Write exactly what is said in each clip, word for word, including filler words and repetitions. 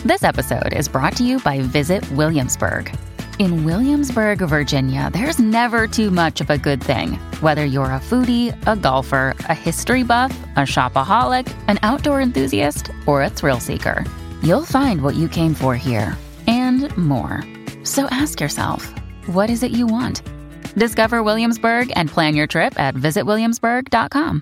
This episode is brought to you by Visit Williamsburg. In Williamsburg, Virginia, there's never too much of a good thing. Whether you're a foodie, a golfer, a history buff, a shopaholic, an outdoor enthusiast, or a thrill seeker, you'll find what you came for here and more. So ask yourself, what is it you want? Discover Williamsburg and plan your trip at visit williamsburg dot com.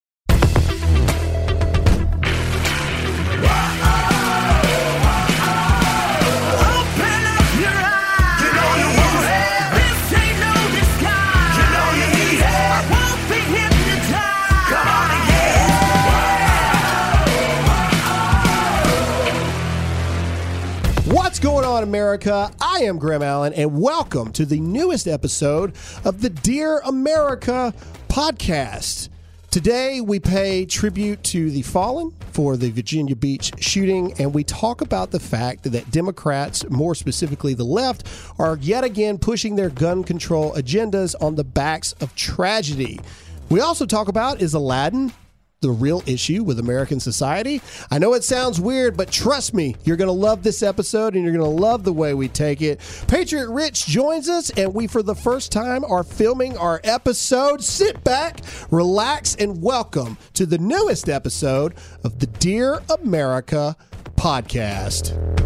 What's going on, America? I am Graham Allen, and welcome to the newest episode of the Dear America podcast. Today, we pay tribute to the fallen for the Virginia Beach shooting, and we talk about the fact that Democrats, more specifically the left, are yet again pushing their gun control agendas on the backs of tragedy. We also talk about, is Aladdin the real issue with American society? I know it sounds weird, but trust me, you're going to love this episode and you're going to love the way we take it. Patriot Rich joins us, and we, for the first time, are filming our episode. Sit back, relax, and welcome to the newest episode of the Dear America podcast.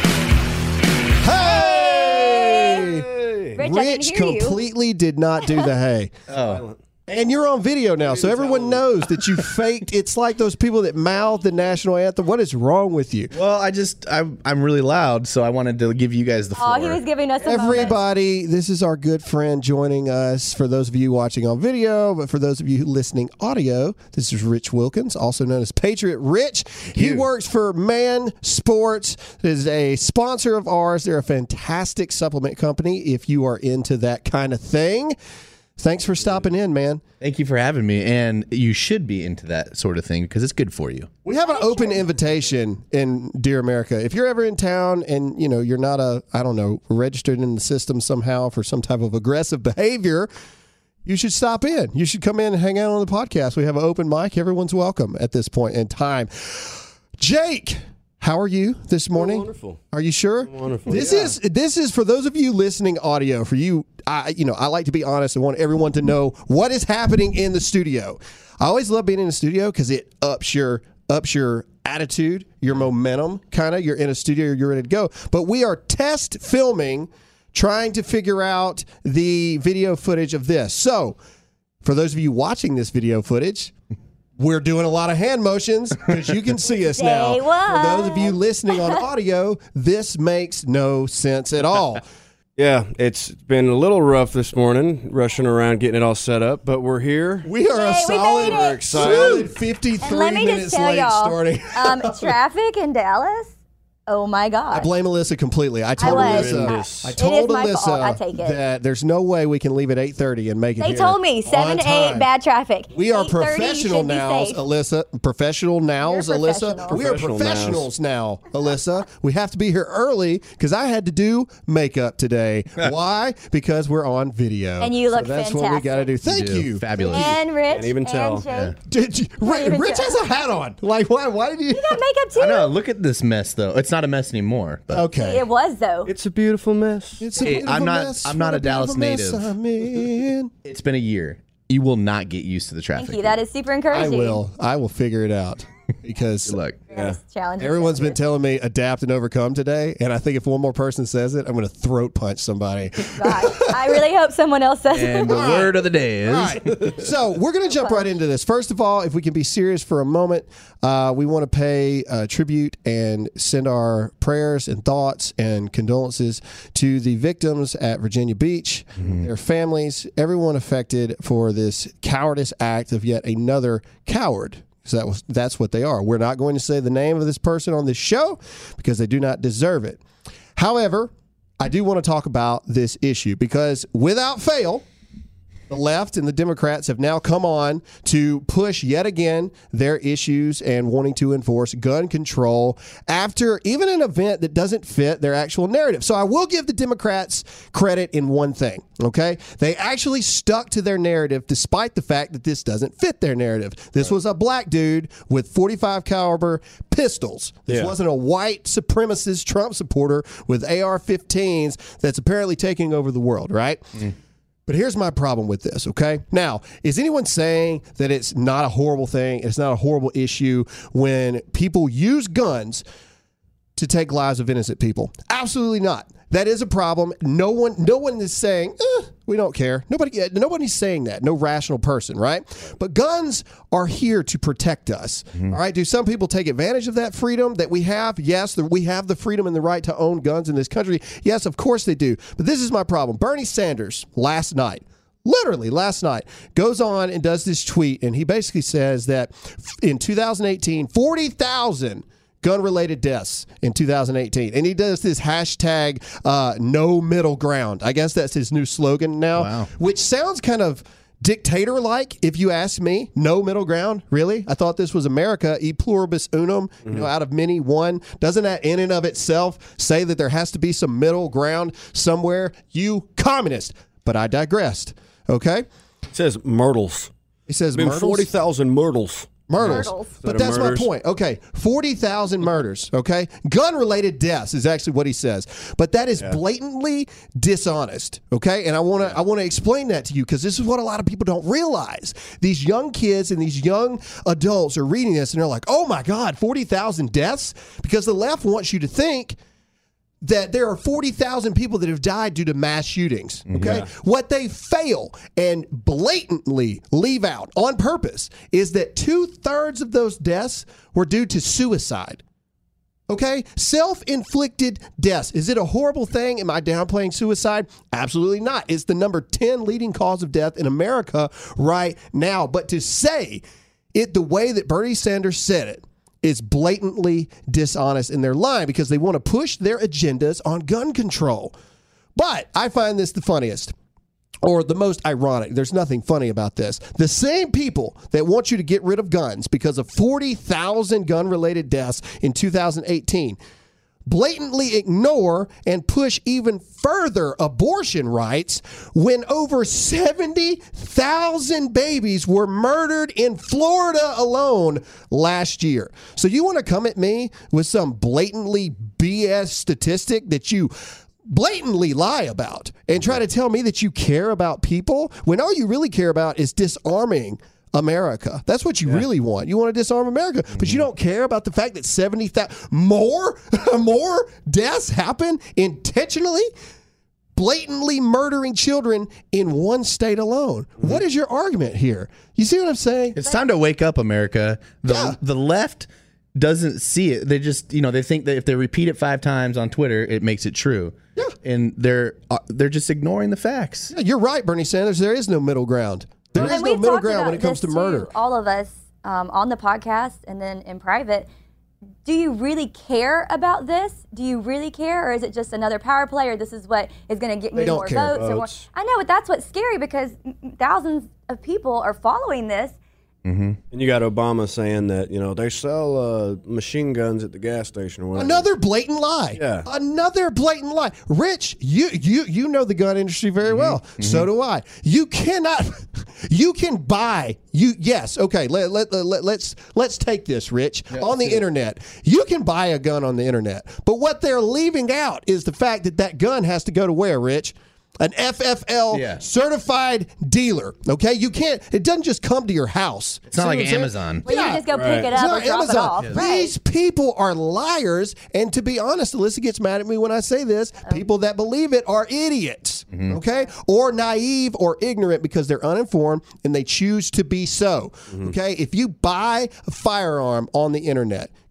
Hey! Hey. Rich, Rich completely you. did not do the hey. Oh. And you're on video now, so everyone knows that you faked. It's like those people that mouth the national anthem. What is wrong with you? Well, I just, I'm, I'm really loud, so I wanted to give you guys the floor. Oh, he was giving us a Everybody, moment. This is our good friend joining us. For those of you watching on video, but for those of you listening audio, this is Rich Wilkins, also known as Patriot Rich. He you. works for Man Sports. It is a sponsor of ours. They're a fantastic supplement company if you are into that kind of thing. Thanks for stopping in, man. Thank you for having me, and you should be into that sort of thing because it's good for you. We have an open invitation in Dear America. If you're ever in town and, you know, you're not a, I don't know, registered in the system somehow for some type of aggressive behavior, you should stop in. You should come in and hang out on the podcast. We have an open mic. Everyone's welcome at this point in time. Jake, how are you this morning? I'm wonderful. Are you sure? I'm wonderful. This yeah. is this is for those of you listening audio. For you, I you know I like to be honest and want everyone to know what is happening in the studio. I always love being in the studio because it ups your ups your attitude, your momentum. Kind of, you're in a studio, you're ready to go. But we are test filming, trying to figure out the video footage of this. So, for those of you watching this video footage, we're doing a lot of hand motions because you can see us now. For those of you listening on audio, this makes no sense at all. Yeah, it's been a little rough this morning, rushing around, getting it all set up, but we're here. We are Yay, a we solid, made it. we're excited, fifty-three let me minutes just tell late y'all, starting. um, traffic in Dallas. Oh my God! I blame Alyssa completely. I told I was. Alyssa, I It told is my Alyssa fault. I take it. that there's no way we can leave at eight thirty and make it. They here told me seven on to eight time. bad traffic. We are eight thirty, you professional should be now, safe. Alyssa. Professional nows, You're Alyssa. professional. We are Professional professionals now, Alyssa. We have to be here early because I had to do makeup today. Why? Because we're on video. And you look so that's what we got to do. Thank do. you. Fabulous. And Rich, Can't even tell. and Jake. Did you, Rich, even Rich tell. has a hat on. Like, why? Why did you? You got makeup too. I know. Look at this mess, though. It's not a mess anymore. But Okay. It was though. It's a beautiful mess. It's a Hey, beautiful I'm not- mess. I'm not What a Dallas beautiful mess native. I'm in. it's been a year. You will not get used to the traffic. Thank you. That is super I encouraging. will. I will figure it out because Good luck. That is challenging. everyone's been telling me adapt and overcome today, and I think if one more person says it, I'm going to throat punch somebody. Gosh, I really hope someone else says And it. the word of the day is... All right. So we're going to jump right into this. First of all, if we can be serious for a moment, uh, we want to pay uh, tribute and send our prayers and thoughts and condolences to the victims at Virginia Beach, mm-hmm. their families, everyone affected for this cowardice act of yet another coward. So that was, that's what they are. We're not going to say the name of this person on this show because they do not deserve it. However, I do want to talk about this issue because without fail, The left and the Democrats have now come on to push yet again their issues and wanting to enforce gun control after even an event that doesn't fit their actual narrative. So I will give the Democrats credit in one thing, okay? They actually stuck to their narrative despite the fact that this doesn't fit their narrative. This was a black dude with forty-five caliber pistols. This Yeah. wasn't a white supremacist Trump supporter with A R fifteens that's apparently taking over the world, right? Mm. But here's my problem with this, okay? Now, is anyone saying that it's not a horrible thing, it's not a horrible issue when people use guns to take lives of innocent people? Absolutely not. That is a problem. No one no one is saying, eh, we don't care. Nobody nobody's saying that. No rational person, right? But guns are here to protect us. Mm-hmm. All right? Do some people take advantage of that freedom that we have? Yes, we have the freedom and the right to own guns in this country. Yes, of course they do. But this is my problem. Bernie Sanders last night, literally last night, goes on and does this tweet, and he basically says that in two thousand eighteen, forty thousand gun-related deaths in two thousand eighteen. And he does this hashtag uh, no middle ground. I guess that's his new slogan now, Wow. which sounds kind of dictator-like, if you ask me. No middle ground, really? I thought this was America, e pluribus unum, mm-hmm. you know, out of many, one. Doesn't that in and of itself say that there has to be some middle ground somewhere? You communist. But I digressed, okay? It says myrtles. He says Been myrtles? forty thousand myrtles. Murders. Myrtles. But Is that a that's murders? my point. Okay. forty thousand murders. Okay. Gun-related deaths is actually what he says. But that is blatantly dishonest. Okay. And I want to I want to explain that to you because this is what a lot of people don't realize. These young kids and these young adults are reading this and they're like, oh my God, forty thousand deaths? Because the left wants you to think that there are forty thousand people that have died due to mass shootings, okay? Yeah. What they fail and blatantly leave out on purpose is that two-thirds of those deaths were due to suicide, okay? Self-inflicted deaths. Is it a horrible thing? Am I downplaying suicide? Absolutely not. It's the number ten leading cause of death in America right now. But to say it the way that Bernie Sanders said it, is blatantly dishonest in their line because they want to push their agendas on gun control. But I find this the funniest or the most ironic. There's nothing funny about this. The same people that want you to get rid of guns because of forty thousand gun-related deaths in two thousand eighteen blatantly ignore and push even further abortion rights when over seventy thousand babies were murdered in Florida alone last year. So you want to come at me with some blatantly B S statistic that you blatantly lie about and try to tell me that you care about people when all you really care about is disarming America. That's what you yeah. really want. You want to disarm America, mm-hmm. but you don't care about the fact that seventy thousand more, more deaths happen intentionally, blatantly murdering children in one state alone. Mm-hmm. What is your argument here? You see what I'm saying? It's time to wake up, America. The, yeah. the left doesn't see it. They just, you know, they think that if they repeat it five times on Twitter, it makes it true. Yeah. And they're uh, they're just ignoring the facts. Yeah, you're right, Bernie Sanders. There is no middle ground. There and is no middle ground when it comes to too, murder. All of us um, on the podcast and then in private, do you really care about this? Do you really care? Or is it just another power play? Or this is what is going to get me They don't more care. votes? Or more? I know, but that's what's scary because thousands of people are following this. Mm-hmm. And you got Obama saying that, you know, they sell uh, machine guns at the gas station or whatever. Another blatant lie. Yeah. Another blatant lie. Rich, you you you know the gun industry very mm-hmm. well. Mm-hmm. So do I. You cannot you can buy you yes, okay, let, let, let, let's let's take this, Rich. Yeah, on the internet. You can buy a gun on the internet. But what they're leaving out is the fact that that gun has to go to where, Rich? An F F L yeah. certified dealer. Okay, you can't. It doesn't just come to your house. It's not like Amazon. Well, yeah. you can just go right. pick it It's up not or drop Amazon. it off. Yeah. Right. These people are liars, and to be honest, Alyssa gets mad at me when I say this. People that believe it are idiots, mm-hmm. okay, or naive or ignorant because they're uninformed and they choose to be so. Mm-hmm. Okay, if you buy a firearm on the internet,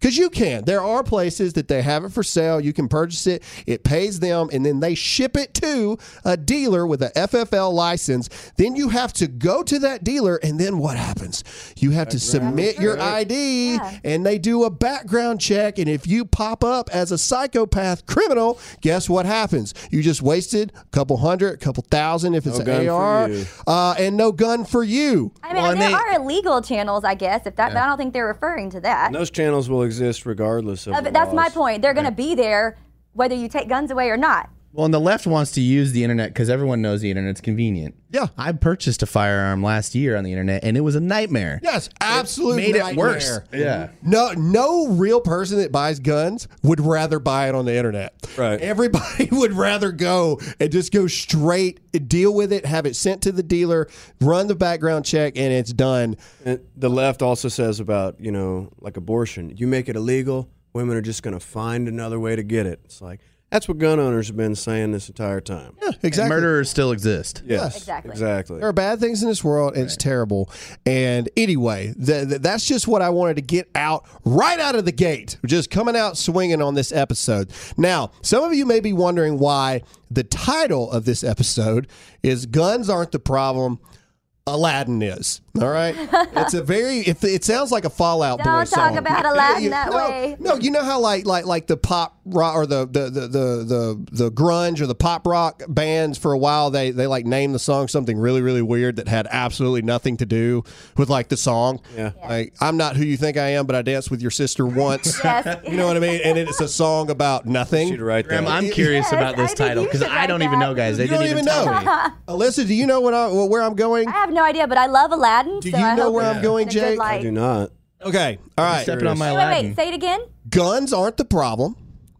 Because you can. There are places that they have it for sale. You can purchase it. It pays them, and then they ship it to a dealer with a F F L license. Then you have to go to that dealer, and then what happens? You have to submit your I D, Yeah. and they do a background check, and if you pop up as a psychopath criminal, guess what happens? You just wasted a couple hundred, a couple thousand if it's No an gun A R, for you. uh, and no gun for you. I mean, Well, and there they- are illegal channels, I guess. If that, but I don't think they're referring to that. And those channels will exist regardless of. Uh, the but that's my laws. point. They're going to be there whether you take guns away or not. Well, and the left wants to use the internet because everyone knows the internet's convenient. Yeah. I purchased a firearm last year on the internet, and it was a nightmare. Yes, absolute Made it nightmare. worse. Yeah. No, no real person that buys guns would rather buy it on the internet. Right. Everybody would rather go and just go straight, deal with it, have it sent to the dealer, run the background check, and it's done. And the left also says about, you know, like abortion. You make it illegal, women are just going to find another way to get it. It's like, that's what gun owners have been saying this entire time. Yeah, exactly. Murderers still exist. Yes, Exactly. Exactly. There are bad things in this world, and it's terrible. And anyway, th- th- that's just what I wanted to get out right out of the gate. Just coming out swinging on this episode. Now, some of you may be wondering why the title of this episode is "Guns Aren't the Problem, Aladdin Is." All right, it's a very. If it sounds like a Fallout Boy Don't song. talk about Aladdin You- that no, way. No, you know how like like like the pop rock or the the, the the the the grunge or the pop rock bands for a while they they like named the song something really really weird that had absolutely nothing to do with like the song. Yeah. Like I'm not who you think I am, but I danced with your sister once. Yes. You know what I mean? And it's a song about nothing. She'd write that. Graham, I'm curious Yes, about I this think title you because should I don't write even that. know, guys. They You don't didn't even tell know. me. Alyssa, do you know what I, where I'm going? I have no idea, but I love Aladdin. Do so you I know hope where it's I'm going, in a good Jake? light. I do not. Okay. All right. Stepping on my Wait, wait, Aladdin. wait. Say it again. Guns aren't the problem.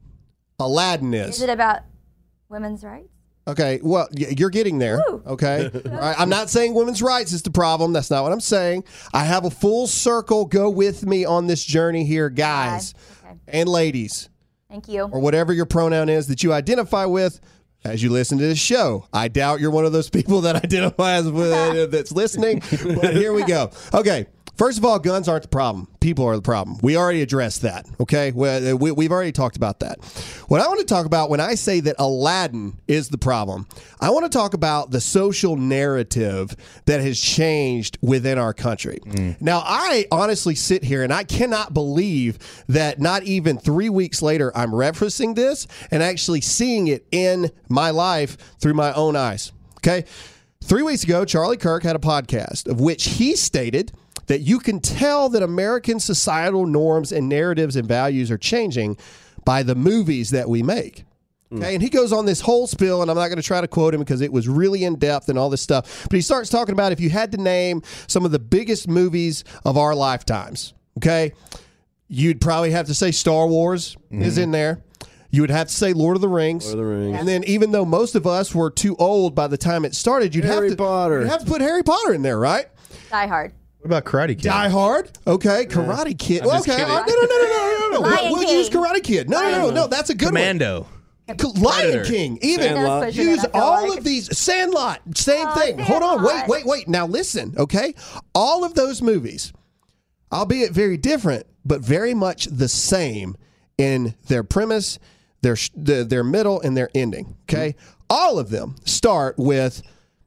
Aladdin Is is. it about women's rights? Okay, well, y- you're getting there. Woo. Okay. All right. I'm not saying women's rights is the problem. That's not what I'm saying. I have a full circle. Go with me on this journey here, guys Okay. and ladies, Thank you. or whatever your pronoun is that you identify with as you listen to this show. I doubt you're one of those people that identifies with uh, that's listening, but here we go. Okay. First of all, guns aren't the problem. People are the problem. We already addressed that, okay? We, we, we've already talked about that. What I want to talk about when I say that Aladdin is the problem, I want to talk about the social narrative that has changed within our country. Now, I honestly sit here and I cannot believe that not even three weeks later, I'm referencing this and actually seeing it in my life through my own eyes, okay? Three weeks ago, Charlie Kirk had a podcast of which he stated that you can tell that American societal norms and narratives and values are changing by the movies that we make. Okay, and he goes on this whole spiel, and I'm not going to try to quote him because it was really in depth and all this stuff. But he starts talking about if you had to name some of the biggest movies of our lifetimes, okay, you'd probably have to say Star Wars is in there. You would have to say Lord of the Rings. Lord of the Rings. And then even though most of us were too old by the time it started, you'd Harry have to Potter. you'd have to put Harry Potter in there, right? Die Hard. What about Karate Kid? Die Hard. Okay. Karate Kid. I'm just Okay. kidding. all right. No, no, no, no, no, no, no. Lion We'll, we'll King. use Karate Kid. No, no, no, no. That's a good Commando. one. Lion Predator. King. Even Sandlot. Pushing it, use I feel all like. of these. Sandlot. Same Oh, thing. Hold on. Wait, Sandlot. wait, wait. Now listen. Okay. All of those movies, albeit very different, but very much the same in their premise, their their, their middle, and their ending. Okay. All of them start with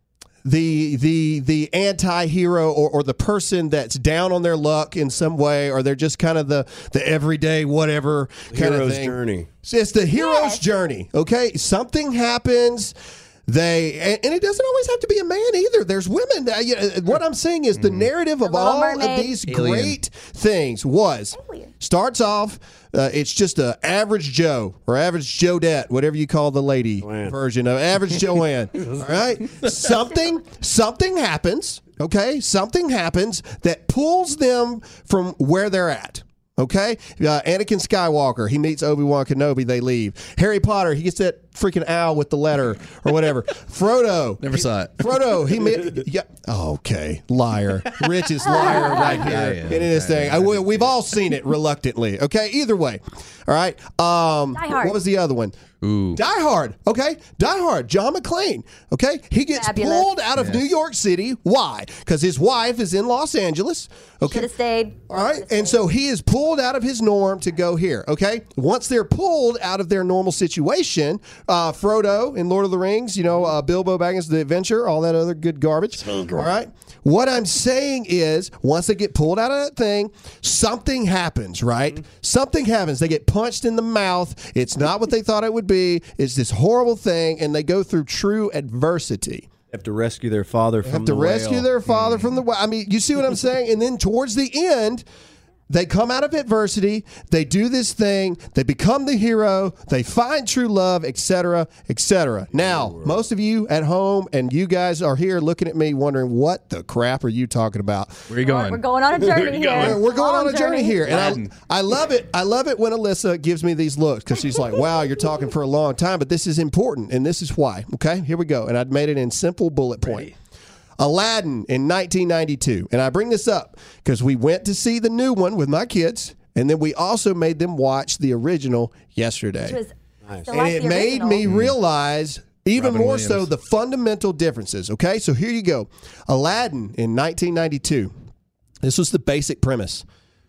the the the anti-hero or, or the person that's down on their luck in some way, or they're just kind of the the everyday whatever kind of Hero's thing. journey. It's the hero's Yes. journey. Okay, something happens. They and, and it doesn't always have to be a man either. There's women. Uh, you know, what I'm saying is the narrative of Little all of Mermaid. these Alien. great things was Alien. starts off. Uh, it's just a average Joe or average Jodette, whatever you call the lady Joanne. version of average Joanne. All right, something something happens. Okay, something happens that pulls them from where they're at. Okay, uh, Anakin Skywalker, he meets Obi-Wan Kenobi, they leave. Harry Potter, he gets that freaking owl with the letter or whatever. Frodo. Never saw it. Frodo. He made. Yeah. Okay. Liar. Richest liar right here Yeah, yeah, in this okay, thing. yeah. I, we, we've all seen it reluctantly. Okay. Either way. All right. Um, Die Hard. What was the other one? Ooh. Die Hard, okay? Die Hard, John McClane, okay? He gets Fabulous. pulled out of New York City. Why? Because his wife is in Los Angeles, Should okay? have stayed. All right, and so he is pulled out of his norm to go here, okay? Once they're pulled out of their normal situation, uh, Frodo in Lord of the Rings, you know, uh, Bilbo Baggins, The Adventure, all that other good garbage, all right? What I'm saying is, once they get pulled out of that thing, something happens, right? Mm-hmm. Something happens. They get punched in the mouth. It's not what they thought it would be. It's this horrible thing, and they go through true adversity. They have to rescue their father from Have to the rescue whale. their father from the whale. I mean, you see what I'm saying? And then towards the end, they come out of adversity. They do this thing. They become the hero. They find true love, et cetera, et cetera. Now, most of you at home and you guys are here looking at me wondering, what the crap are you talking about? Where are you going? We're going on a journey here. We're, we're going Long on a journey here, and Latin. I, I love it. I love it when Alyssa gives me these looks because she's like, "Wow, you're talking for a long time, but this is important, and this is why." Okay, here we go, and I'd made it in simple bullet point. Aladdin in nineteen ninety-two, and I bring this up because we went to see the new one with my kids, and then we also made them watch the original yesterday, Which was still and like it the made original. me realize. Even Robin more Williams. so, the fundamental differences. Okay, so here you go. Aladdin in nineteen ninety-two. This was the basic premise.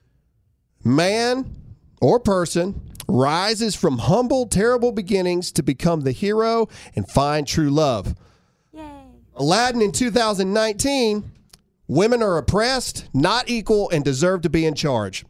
Man or person rises from humble, terrible beginnings to become the hero and find true love. Yay. Aladdin in two thousand nineteen. Women are oppressed, not equal, and deserve to be in charge.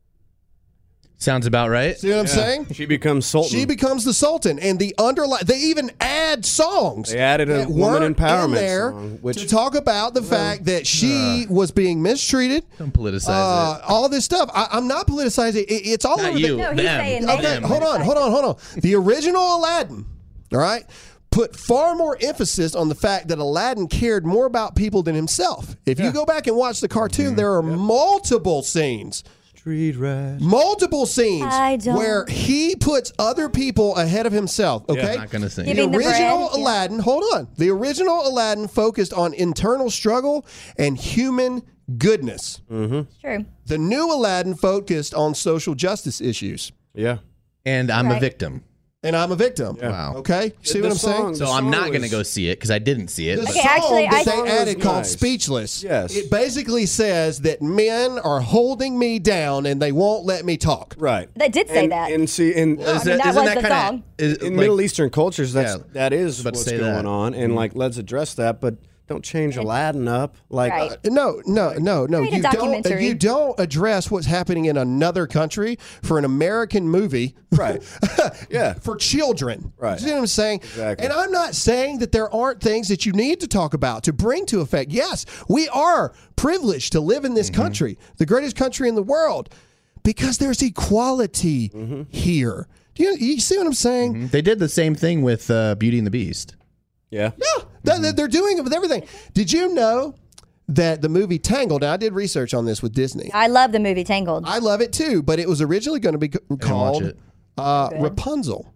Sounds about right. See what I'm saying? She becomes Sultan. She becomes the Sultan, and the underline. They even add songs. They added a that woman weren't empowerment in there song, which- to talk about the fact that she was being mistreated. Don't politicize Uh, it. all this stuff. I, I'm not politicizing. It, it's all Not over you. the. No, he's them. saying Okay, them. hold on, hold on, hold on. The original Aladdin, all right, put far more emphasis on the fact that Aladdin cared more about people than himself. If you go back and watch the cartoon, Mm-hmm. there are multiple scenes. Street rat. Multiple scenes I don't- where he puts other people ahead of himself. Okay, Not gonna sing. the Giving the original bread, yeah. Aladdin. Hold on, the original Aladdin focused on internal struggle and human goodness. It's true. The new Aladdin focused on social justice issues. Yeah. And I'm a Right. victim. And I'm a victim. Wow. Okay, see The what I'm saying? song- So The I'm song not going to was- go see it because I didn't see it. The but- Okay, song actually, that I- they Song was added called nice. "Speechless." Yes. It basically says that men are holding me down and they won't let me talk. Right. They did say and, that. And see, in, I mean, that was the kinda- song. is- in like- Middle Eastern cultures, that's Yeah, that is about to what's say going that. on, and like let's address that, but don't change Aladdin up. Like, Right. uh, No, no, no, no. Create a You don't. documentary. You don't address what's happening in another country for an American movie, right? Yeah. for children. Right. You know what I'm saying? Exactly. And I'm not saying that there aren't things that you need to talk about to bring to effect. Yes, we are privileged to live in this country, the greatest country in the world, because there's equality here. Do you, you see what I'm saying? They did the same thing with uh, Beauty and the Beast. Yeah. Yeah, they- they- they're doing it with everything. Did you know that the movie Tangled? Now, I did research on this with Disney. I love the movie Tangled. I love it too, but it was originally going to be c- called it. uh, Rapunzel.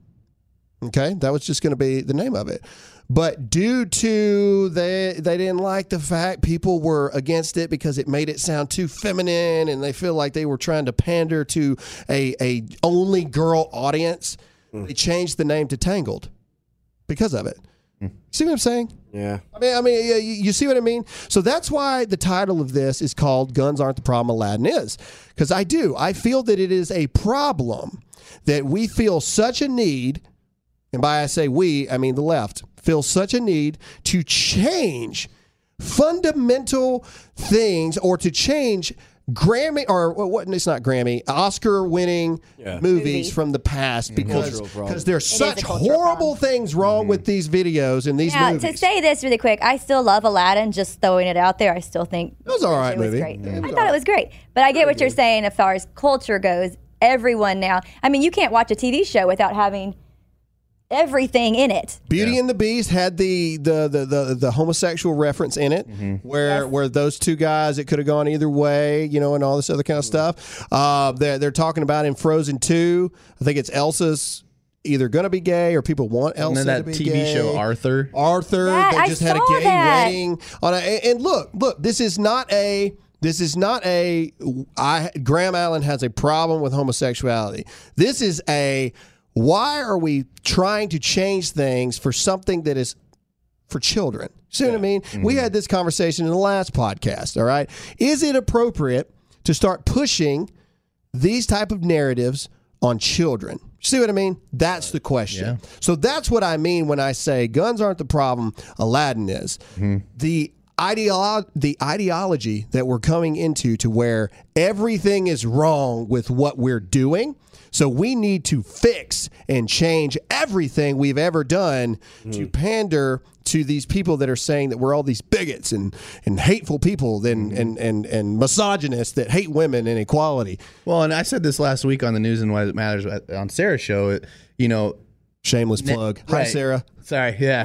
Okay, that was just going to be the name of it. But due to they they didn't like the fact people were against it because it made it sound too feminine, and they feel like they were trying to pander to a a only girl audience. They changed the name to Tangled because of it. See what I'm saying? Yeah. I mean, I mean, you, you see what I mean? So that's why the title of this is called "Guns Aren't the Problem, Aladdin Is," because I do. I feel that it is a problem that we feel such a need, and by I say we, I mean the left, feel such a need to change fundamental things or to change Grammy or what? It's not Grammy, Oscar-winning Yeah. movies Movie. from the past because Cultural problem. because there's is such a cultural horrible problem. things wrong with these videos and these Now, movies. to say this really quick, I still love Aladdin. Just throwing it out there, I still think It was all right it was movie. great. Yeah, it I was thought all it was great, but I get what you're saying as far as culture goes. Everyone now, I mean, you can't watch a T V show without having everything in it. Beauty and the Beast had the the the the, the homosexual reference in it, where Yes. where those two guys, it could have gone either way, you know, and all this other kind of stuff. Uh, they're they're talking about in Frozen two. I think it's Elsa's either going to be gay or people want And Elsa then to that be T V gay. show Arthur. Arthur, That- they I just had a saw gay that. wedding on a, and look, look, this is not a this is not a I Graham Allen has a problem with homosexuality. This is a why are we trying to change things for something that is for children? See what I mean? Mm-hmm. We had this conversation in the last podcast, all right? Is it appropriate to start pushing these type of narratives on children? See what I mean? That's the question. Yeah. So that's what I mean when I say guns aren't the problem, Aladdin is. Mm-hmm. The ideolo- the ideology that we're coming into to where everything is wrong with what we're doing. So we need to fix and change everything we've ever done Mm-hmm. to pander to these people that are saying that we're all these bigots and, and hateful people and, Mm-hmm. and, and, and misogynists that hate women and equality. Well, and I said this last week on the News and Why It Matters on Sarah's show. It, you know, Shameless plug. Hi, right. Sarah. Sorry, yeah.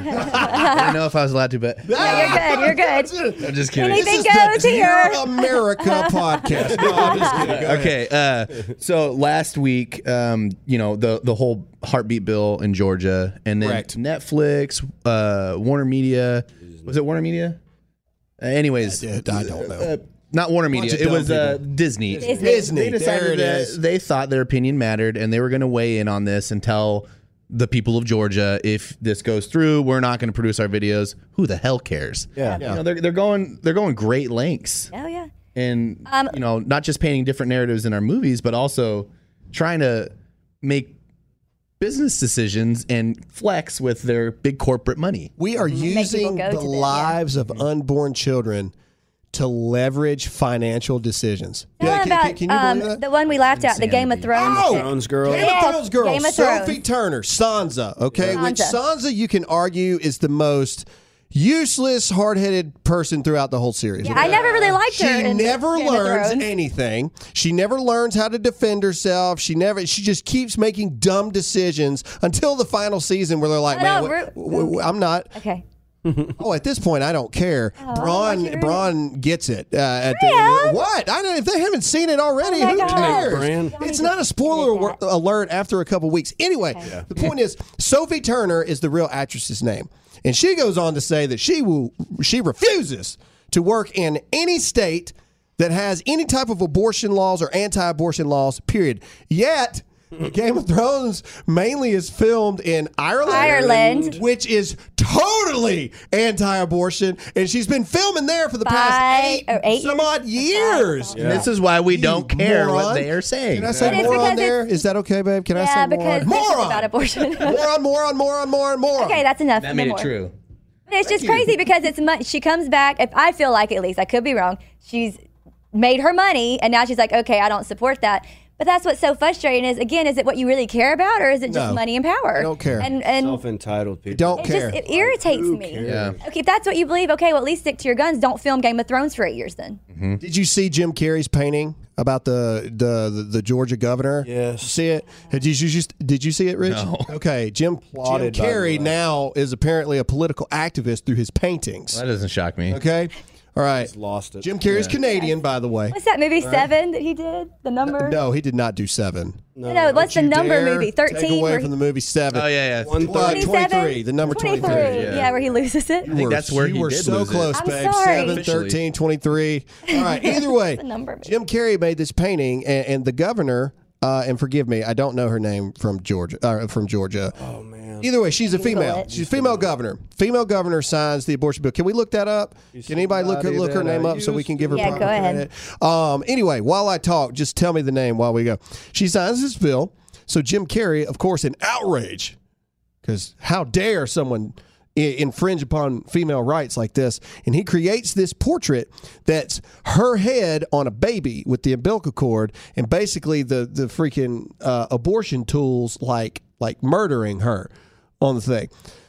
I don't know if I was allowed to, but Yeah, you're good. You're good. I'm just kidding. Anything This is goes the here. Dear America podcast. No, I'm just kidding. Go ahead. Okay, uh, so last week, um, you know, the the whole heartbeat bill in Georgia, and then Correct. Netflix, uh, Warner Media, was it Warner Media? Uh, anyways, I don't know. uh, not Warner Media. of It dumb was uh, people. Disney. Disney. Disney. They decided There it that is. they thought their opinion mattered, and they were going to weigh in on this and tell the people of Georgia, if this goes through, we're not going to produce our videos. Who the hell cares? Yeah. You know, they're they're going they're going great lengths. Oh yeah. And Um, you know, not just painting different narratives in our movies, but also trying to make business decisions and flex with their big corporate money. We are using go the to them, yeah. lives of unborn children to leverage financial decisions. Tell Yeah, them can, about can- can you um, believe that? the one we laughed at, the Game of Thrones. Oh, chick. Thrones girl. Game Yes, of Thrones girl, Game of Sophie Thrones. Turner, Sansa, okay? Which Sansa. Sansa, you can argue, is the most useless, hard-headed person throughout the whole series. I never really liked She her. in never Game of learns Thrones. anything. She never learns how to defend herself. She never. She just keeps making dumb decisions until the final season, where they're like, I "Man, don't wh- root- wh- wh- I'm not." Okay. Oh, at this point, I don't care. Oh, Braun, why'd you Braun gets it. Uh, at the end of- what? I don't. If they haven't seen it already, Oh my who God. cares? Bran. It's not a spoiler Don't do alert- alert after a couple weeks. Anyway, the point is, Sophie Turner is the real actress's name, and she goes on to say that she will. She refuses to work in any state that has any type of abortion laws or anti-abortion laws. Period. Yet. Game of Thrones mainly is filmed in Ireland, Ireland. which is totally anti-abortion, and she's been filming there for the past Five eight, or eight some years? odd years. And this is why we You don't care moron. what they are saying. Can I say But it's moron because there? it's- Is that okay, babe? Can I Yeah, say because moron? this is Moron. about abortion. moron, moron, moron, moron, moron. Okay, that's enough. That No made more. it true. But it's just crazy because it's much. She comes back. If I feel like, at least, I could be wrong. She's made her money, and now she's like, okay, I don't support that. But that's what's so frustrating. Is again, is it what you really care about, or is it just No, money and power? I don't care. And and Self-entitled people. Don't it care. just it irritates me. Yeah. Okay, if that's what you believe, okay, well at least stick to your guns. Don't film Game of Thrones for eight years then. Did you see Jim Carrey's painting about the the the, the Georgia governor? Yes. See it? Did you just did you see it, Rich? No. Okay, Jim, Jim Applauded, by the Carrey way. now is apparently a political activist through his paintings. That doesn't shock me. Okay, all right. Lost it. Jim Carrey's Canadian, by the way. What's that movie Seven that he did? The number? No, he did not do Seven. No, no what's the You number dare movie? Take Thirteen. away where from he- the movie Seven. Oh yeah, yeah. One Uh, thirty. twenty-three, the number twenty-three. Yeah. yeah. where he loses it. You were- that's where you he were did so lose it. close, I'm babe. sorry. seven, Officially. thirteen, twenty-three. All right, either way, the number. Jim Carrey made this painting, and, and the governor, uh, and forgive me, I don't know her name from Georgia. Uh, from Georgia. Oh man. Either way, she's a female. it. She's a female governor. Female governor signs the abortion bill. Can we look that up? Can anybody look somebody look her that name I up so we used can give her Yeah, proper go ahead. credit? Um, anyway, while I talk, just tell me the name while we go. She signs this bill. So Jim Carrey, of course, in outrage, because how dare someone i- infringe upon female rights like this? And he creates this portrait that's her head on a baby with the umbilical cord, and basically the the freaking uh, abortion tools like like murdering her on the thing.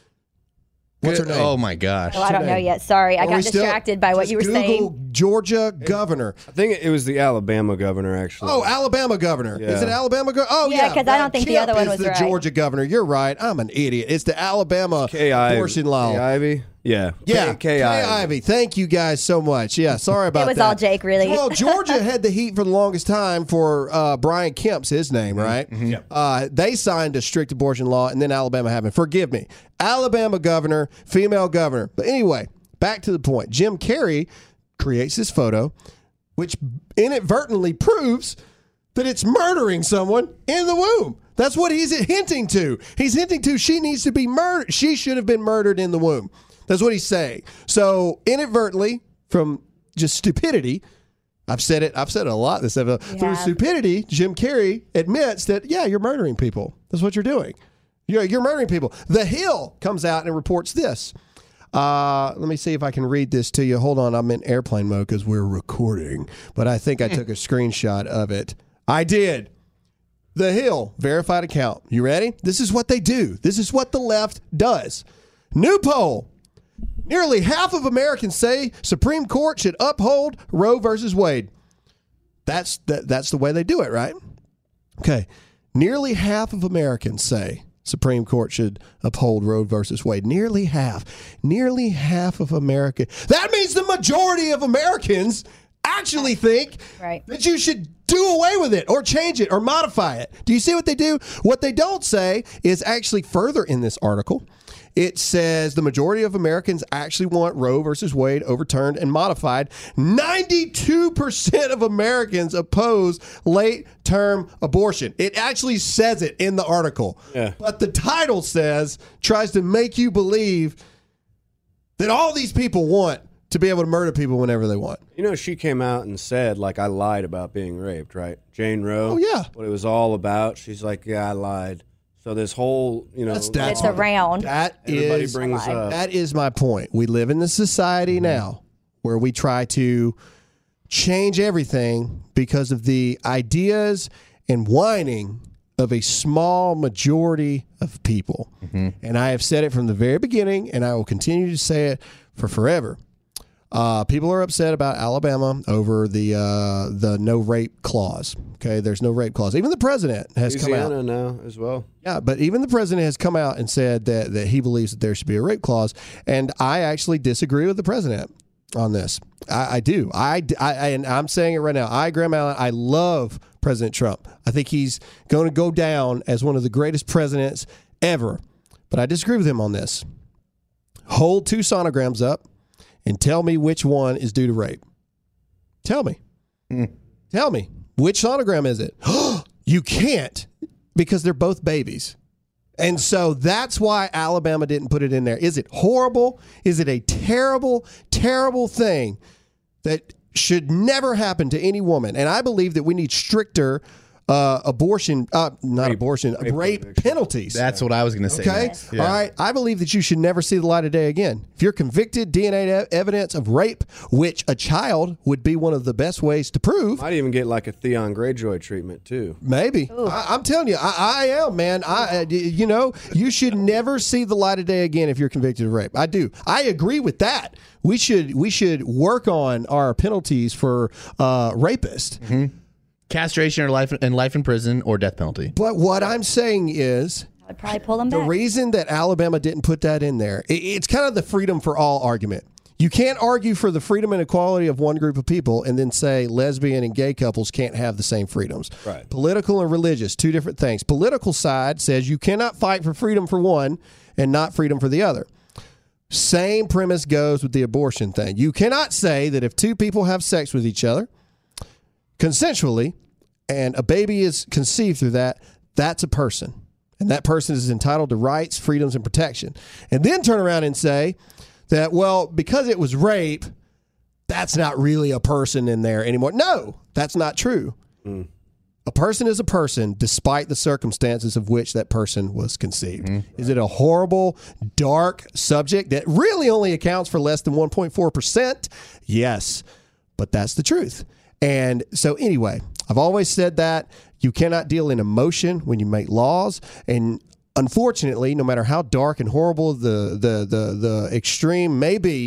What's her name? Oh my gosh. Oh, I don't know yet. Sorry, I Are we got still- distracted by what just you were Google saying. Georgia governor. I think it was the Alabama governor actually. Oh, Alabama governor. Is it Yeah. Alabama governor? Oh, Yeah, yeah. 'cause I don't think the Kemp other one is was the right. Georgia governor. You're right. I'm an idiot. It's the Alabama Kay Ivey. abortion law. Kay Ivey. Yeah. Yeah, Kay, Kay Kay Ivey. Ivey. Thank you guys so much. Yeah, sorry about that. It was all Jake, really. Well, Georgia had the heat for the longest time for uh, Brian Kemp's his name, right? Mm-hmm. Yep. Uh, they signed a strict abortion law, and then Alabama haven't. Forgive me. Alabama governor, female governor. But anyway, back to the point. Jim Carrey creates this photo, which inadvertently proves that it's murdering someone in the womb. That's what he's hinting to. He's hinting to she needs to be murdered. She should have been murdered in the womb. That's what he's saying. So inadvertently, from just stupidity, I've said it. I've said it a lot this episode. You Through have. stupidity, Jim Carrey admits that yeah, you're murdering people. That's what you're doing. You're you're murdering people. The Hill comes out and reports this. Uh, let me see if I can read this to you. Hold on, I'm in airplane mode because we're recording, but I think I took a screenshot of it. I did. The Hill verified account. You ready? This is what they do. This is what the left does. New poll. Nearly half of Americans say Supreme Court should uphold Roe versus Wade. That's that, that's the way they do it, right? Okay. Nearly half of Americans say Supreme Court should uphold Roe versus Wade. Nearly half. Nearly half of America. That means the majority of Americans actually think Right. that you should do away with it or change it or modify it. Do you see what they do? What they don't say is actually further in this article. It says the majority of Americans actually want Roe versus Wade overturned and modified. ninety-two percent of Americans oppose late-term abortion. It actually says it in the article. Yeah. But the title says, tries to make you believe that all these people want to be able to murder people whenever they want. You know, she came out and said, like, I lied about being raped, right? Jane Roe. Oh, yeah. What it was all about. She's like, yeah, I lied. So this whole, you know. That's- that's- It's around. That Everybody is brings a lie. up. that is my point. We live in a society now where we try to change everything because of the ideas and whining of a small majority of people. And I have said it from the very beginning, and I will continue to say it for forever. Uh, people are upset about Alabama over the uh, the no rape clause. Okay, there's no rape clause. Even the president has come out. Louisiana now as well. Yeah, but even the president has come out and said that, that he believes that there should be a rape clause. And I actually disagree with the president on this. I, I do. I, I, and I'm saying it right now. I, Graham Allen, I love President Trump. I think he's going to go down as one of the greatest presidents ever. But I disagree with him on this. Hold two sonograms up and tell me which one is due to rape. Tell me. Mm. Tell me. Which sonogram is it? You can't, because they're both babies. And so that's why Alabama didn't put it in there. Is it horrible? Is it a terrible, terrible thing that should never happen to any woman? And I believe that we need stricter uh, abortion, uh, not Rape. abortion, rape, Rape penalties. That's what I was going to say. Okay. next. Yeah. All right. I believe that you should never see the light of day again. If you're convicted, D N A e- evidence of rape, which a child would be one of the best ways to prove. Might even get like a Theon Greyjoy treatment too. Maybe. I, I'm telling you, I, I am, man. I, uh, you know, you should never see the light of day again if you're convicted of rape. I do. I agree with that. We should we should work on our penalties for uh, rapists. Mm-hmm. Castration or life and life in prison or death penalty. But what I'm saying is, I'd probably pull them the back. reason that Alabama didn't put that in there, it, it's kind of the freedom for all argument. You can't argue for the freedom and equality of one group of people and then say lesbian and gay couples can't have the same freedoms. Right. Political and religious, two different things. Political side says you cannot fight for freedom for one and not freedom for the other. Same premise goes with the abortion thing. You cannot say that if two people have sex with each other consensually and a baby is conceived through that, that's a person. And that person is entitled to rights, freedoms, and protection. And then turn around and say that, well, because it was rape, that's not really a person in there anymore. No, that's not true. Mm. A person is a person despite the circumstances of which that person was conceived. Mm-hmm. Is it a horrible, dark subject that really only accounts for less than one point four percent? Yes, but that's the truth. And so anyway, I've always said that you cannot deal in emotion when you make laws. And unfortunately, no matter how dark and horrible the the the, the extreme may be,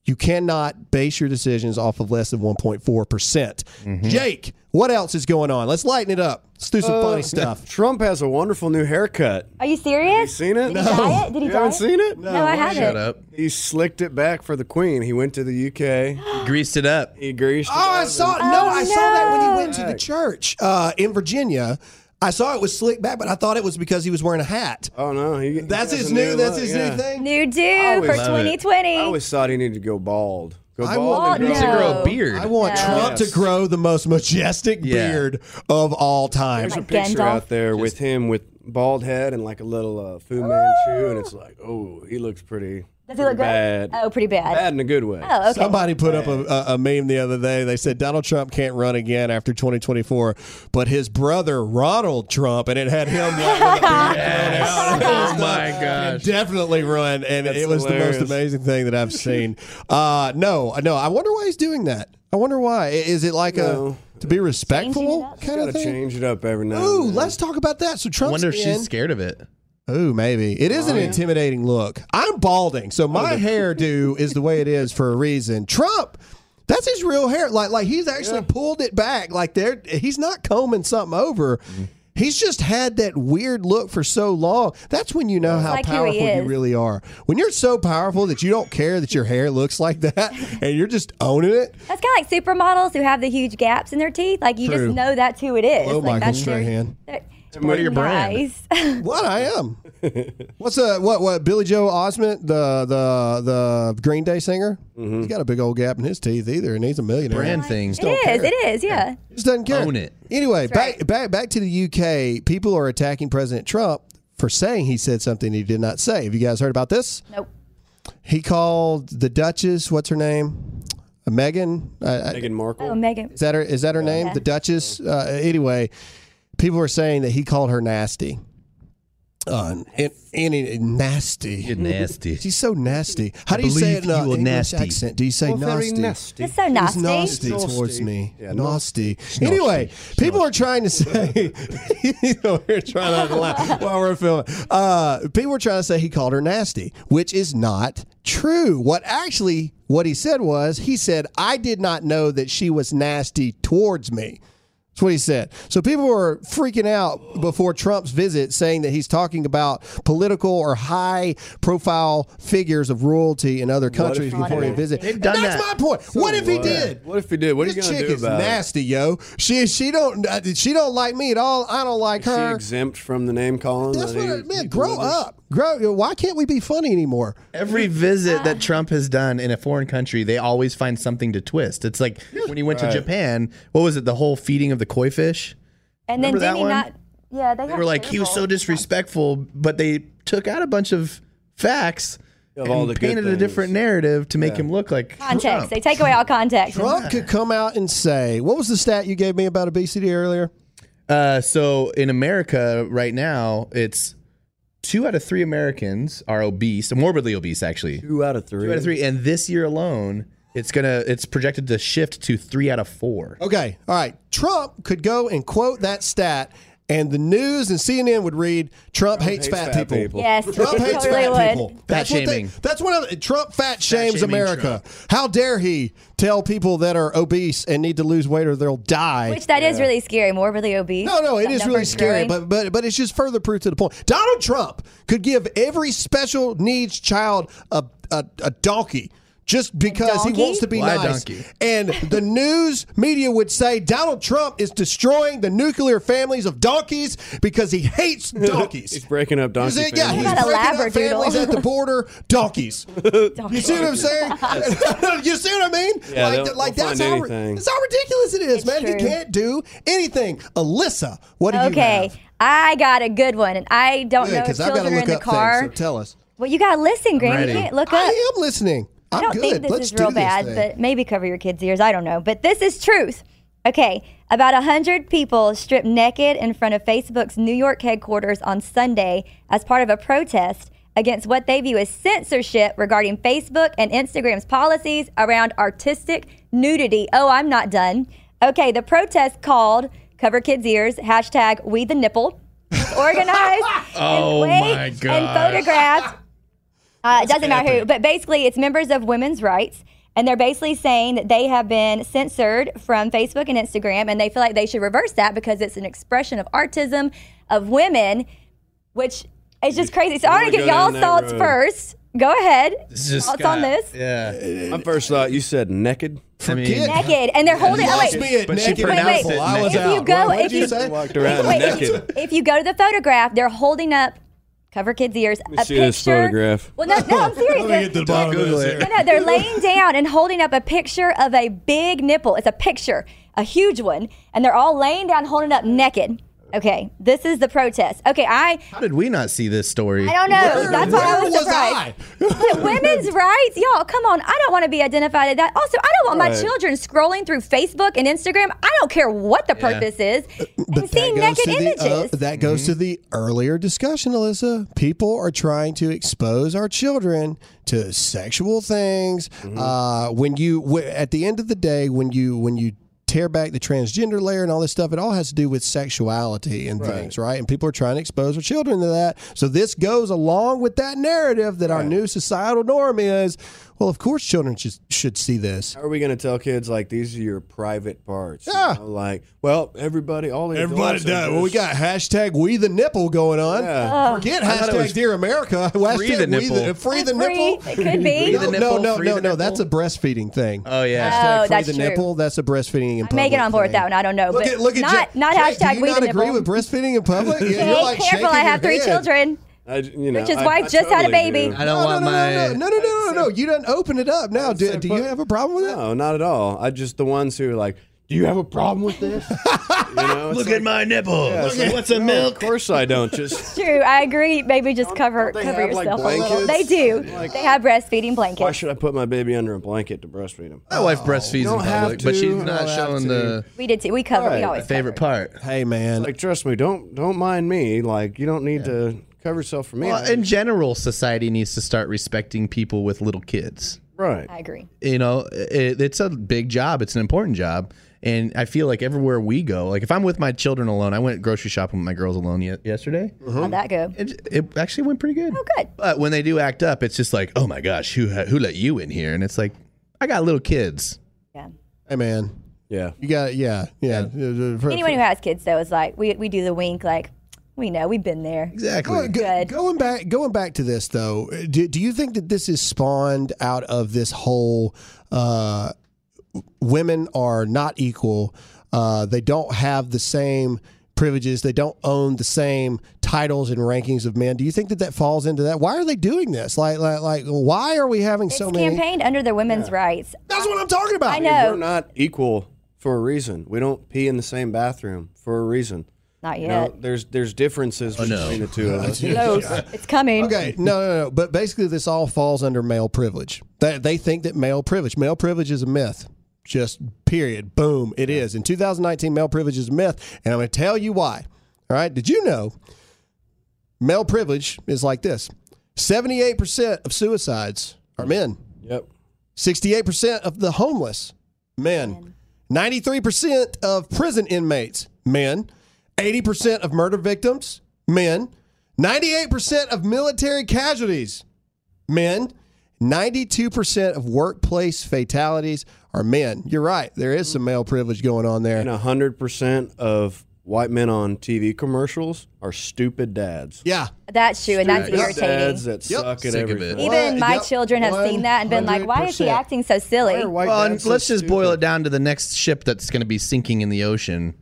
You cannot base your decisions off of less than one point four percent. Mm-hmm. Jake, what else is going on? Let's lighten it up. Let's do some uh, funny stuff. Trump has a wonderful new haircut. Are you serious? Have you seen it? Did he dye it? Did he you dye haven't it? seen it? No, no I haven't. Shut up. He slicked it back for the Queen. He went to the U K. Greased it up. He greased it Oh, I up saw and- no, Oh, I saw that when he no. went to the church uh, in Virginia. I saw it was slicked back, but I thought it was because he was wearing a hat. Oh, no. He, he That's has his a new. That's look, his yeah. new thing. New do always for love twenty twenty. I always thought he needed to go bald. Go I bald want- and No. To grow- grow a beard. I want No. Trump Yes. to grow the most majestic Yeah. beard of all time. There's a Like picture Gandalf. out there with him with bald head and like a little uh, Fu Manchu, and it's like, oh, he looks pretty. Does he look good? bad. Oh, pretty bad. Bad in a good way. Oh, okay. Somebody put up a, a, a meme the other day. They said Donald Trump can't run again after twenty twenty-four, but his brother Ronald Trump, and it had him like, with a beard thrown out. Oh my Can gosh. definitely run, and That's it was the hilarious. most amazing thing that I've seen. Uh, no, no, I wonder why he's doing that. I wonder why. I- Is it like No. a to be Changing respectful it up. kind Got of to thing? change it up every now Ooh, and then. let's talk about that. So I Trump's wonder if in. she's scared of it. Ooh, maybe. It is an intimidating look. I'm balding, so my hairdo is the way it is for a reason. Trump, that's his real hair. Like like he's actually pulled it back. Like there he's not combing something over. He's just had that weird look for so long. That's when you know how like who he powerful you is. really are. When you're so powerful that you don't care that your hair looks like that and you're just owning it. That's kind of like supermodels who have the huge gaps in their teeth. Like you True. just know that's who it is. Hello, like, Michael that's their- Strahan. they're- What are your brand? Nice. What I am. What's uh what what Billy Joe Osment, the the the Green Day singer? He's got a big old gap in his teeth either, and he's a millionaire. Brand thing. it is. It is. Yeah. Just doesn't care. Own it. Anyway, That's back right. back back to the U K. People are attacking President Trump for saying he said something he did not say. Have you guys heard about this? Nope. He called the Duchess. What's her name? Uh, Meghan. Uh, Meghan Markle. Oh, Megan. Is that her? Is that her name? Yeah. The Duchess. Uh, anyway, people are saying that he called her nasty. Uh, and, and, and nasty. You're nasty. She's so nasty. How do you believe say it in you an are English nasty. accent? Do you say Well, very nasty? nasty. That's so He's nasty. nasty Nasty. towards me. Yeah, nasty. Anyway, people are trying to say, you know, we're trying not to laugh while we're filming. Uh, people are trying to say he called her nasty, which is not true. What actually, what he said was, he said, I did not know that she was nasty towards me. That's what he said. So people were freaking out before Trump's visit, saying that he's talking about political or high-profile figures of royalty in other countries he before he did? visited. They've done And that's that. my point. what if he what? did? What if he did? What are This you gonna chick do is about nasty, yo. She she don't uh, she don't like me at all. I don't like it? Is she her. exempt from the name calling? That's that what he- I, he man. Grow delivers? up. Grow. Why can't we be funny anymore? Every visit that Trump has done in a foreign country, they always find something to twist. It's like when he went to Right. Japan, what was it? The whole feeding of the koi fish? And then Remember didn't that he one? not? Yeah, they, They were like, he was so disrespectful, but they took out a bunch of facts Of and all the good painted a things. different narrative to make Yeah. him look like context. Trump. They take away all context. Trump could come out and say, "What was the stat you gave me about obesity earlier?" Uh, so in America right now, it's two out of three Americans are obese, morbidly obese, actually. Two out of three. Two out of three, and this year alone, it's gonna it's projected to shift to three out of four. Okay, all right. Trump could go and quote that stat, and the news and C N N would read, "Trump, hates, hates fat, fat people." people. Yes, Trump it hates totally fat would. people. That's what they, shaming. that's one of the, Trump fat shames shaming America. How dare he tell people that are obese and need to lose weight or they'll die? Which that is really scary. Morbidly obese. No, no, it That is really number's scary, growing. but but but it's just further proof to the point. Donald Trump could give every special needs child a a, a donkey. Just because he donkey? wants to be Why a nice. donkey? And the news media would say Donald Trump is destroying the nuclear families of donkeys because he hates donkeys. He's breaking up You donkey see, yeah, he's families. What about a breaking up labradoodle? families at the border, donkeys. You see what I'm saying? You see what I mean? Yeah, like, they'll- like they'll that's find how, anything. that's how ridiculous it is, It's man. You true. can't do anything. Alyssa, what do you Okay, have? I got a good one, and I don't know if Because I've got to children are look in the up car. things, so tell us. Well, you gotta listen, Granny. You ready. can't look up. I am listening. I'm I don't good. think this Let's is do real this bad, thing. but maybe cover your kids' ears. I don't know. But this is truth. Okay, about one hundred people stripped naked in front of Facebook's New York headquarters on Sunday as part of a protest against what they view as censorship regarding Facebook and Instagram's policies around artistic nudity. Oh, I'm not done. Okay, the protest called Cover Kids' Ears, hashtag We the Nipple, was organized Oh, and my and gosh. photographed Uh, it doesn't matter who, but basically it's members of women's rights. And they're basically saying that they have been censored from Facebook and Instagram, and they feel like they should reverse that because it's an expression of artism of women, which is just crazy. So I want to get y'all's thoughts first. Go ahead. This is thoughts got, on this? Yeah. My first thought, you said naked. I mean, Forget- Naked, and they're holding. You Oh, lost wait, me at But she naked. pronounced it I was If out. you go- what, what if did you you- say? Walked around wait, naked. if you go to the photograph, they're holding up. Cover kids' ears. Let me a see picture. this photograph. Well, no, no, I'm serious. Let me get to the bottom of Google this it. here. No, no, they're laying down and holding up a picture of a big nipple. It's a picture, a huge one, and they're all laying down, holding up naked. Okay, this is the protest. Okay, I how did we not see this story? I don't know. Where- That's why I where was was surprised. I? But women's rights, y'all, come on. I don't want to be identified as that. Also, I don't want my Right. children scrolling through Facebook and Instagram. I don't care what the purpose is. And seeing that goes naked to the, images. uh, that goes to the earlier discussion, Alyssa. People are trying to expose our children to sexual things. Uh, when you, w- at the end of the day, when you, when you tear back the transgender layer and all this stuff, it all has to do with sexuality and things, right? And people are trying to expose their children to that. So this goes along with that narrative that our new societal norm is, well, of course children should, should see this. How are we going to tell kids, like, these are your private parts? You Yeah. know, like, well, everybody, all the Everybody adults are does. Well, we just- got hashtag we the nipple going on. Yeah. Forget thought it hashtag was Dear America. Hashtag free the we nipple. free the Free, nipple. it could be. Free the No, nipple, no, free no, the no. nipple. That's a breastfeeding thing. Oh yeah. Oh, Free that's the true. nipple. That's a breastfeeding in I'm public. making on board with thing. that one. I don't know. Look but at look at not, Jake. not Jake, hashtag do you we not the agree nipple. with breastfeeding in public? You're Hey, like careful, shaking I your have three head. children. I, you know, Which is I- why I I just had a totally baby. do. I don't No, want no, no, my. no, no, no, no, no, no. You didn't open it up now. Do, said do you put- have a problem with it? No, not at all. I just the ones who are like, do you have a problem with this? You know, it's Look like, at my nipple. yeah, it's like, What's a no, milk? Of course I don't. Just True, I agree. Maybe just cover don't they cover have, like, yourself a little. They blankets? do. Like- they have breastfeeding blankets. why should I put my baby under a blanket to breastfeed him? My wife breastfeeds don't in have public, but to. she's Don't not have showing to. the we did too. We cover. Right. We always favorite covered. part. Hey, man. Like, trust me, don't don't mind me. Like, you don't need to cover yourself for me. Well, in general, society needs to start respecting people with little kids. right. I agree. You know, it, it's a big job. It's an important job. And I feel like everywhere we go, like if I'm with my children alone, I went grocery shopping with my girls alone ye- yesterday. How'd that go? It, it actually went pretty good. Oh, good. But when they do act up, it's just like, oh my gosh, who who let you in here? And it's like, I got little kids. Yeah. Hey, man. Yeah. You got yeah, yeah. For- Anyone who has kids though is like we we do the wink like we know we've been there. Exactly. Go- go- Good. Going back, going back to this though, do, do you think that this is spawned out of this whole uh, women are not equal? Uh, they don't have the same privileges. They don't own the same titles and rankings of men. Do you think that that falls into that? Why are they doing this? Like, like, like why are we having It's so many? campaigned under the women's rights. That's what I'm talking about. I know. We're not equal for a reason. We don't pee in the same bathroom for a reason. Not You know, yet. there's there's differences no. between the two of us. Close. It's coming. Okay, no, no, no. But basically, this all falls under male privilege. They, they think that male privilege, male privilege is a myth. Just period. Boom. It is. In two thousand nineteen, male privilege is a myth. And I'm going to tell you why. All right. Did you know male privilege is like this? seventy-eight percent of suicides are men. Yep. sixty-eight percent of the homeless, men. ninety-three percent of prison inmates, men. eighty percent of murder victims, men. ninety-eight percent of military casualties, men. ninety-two percent of workplace fatalities are men. You're right. There is some male privilege going on there. And one hundred percent of white men on T V commercials are stupid dads. Yeah. That's true, and that's Stupid irritating. dads that Yep. suck Sick at of it. everything. Even What? my Yep. children have seen that and been like, "Why is he one hundred percent. acting so silly?" Why are white Well, and dads so let's just boil stupid? it down to the next ship that's going to be sinking in the ocean.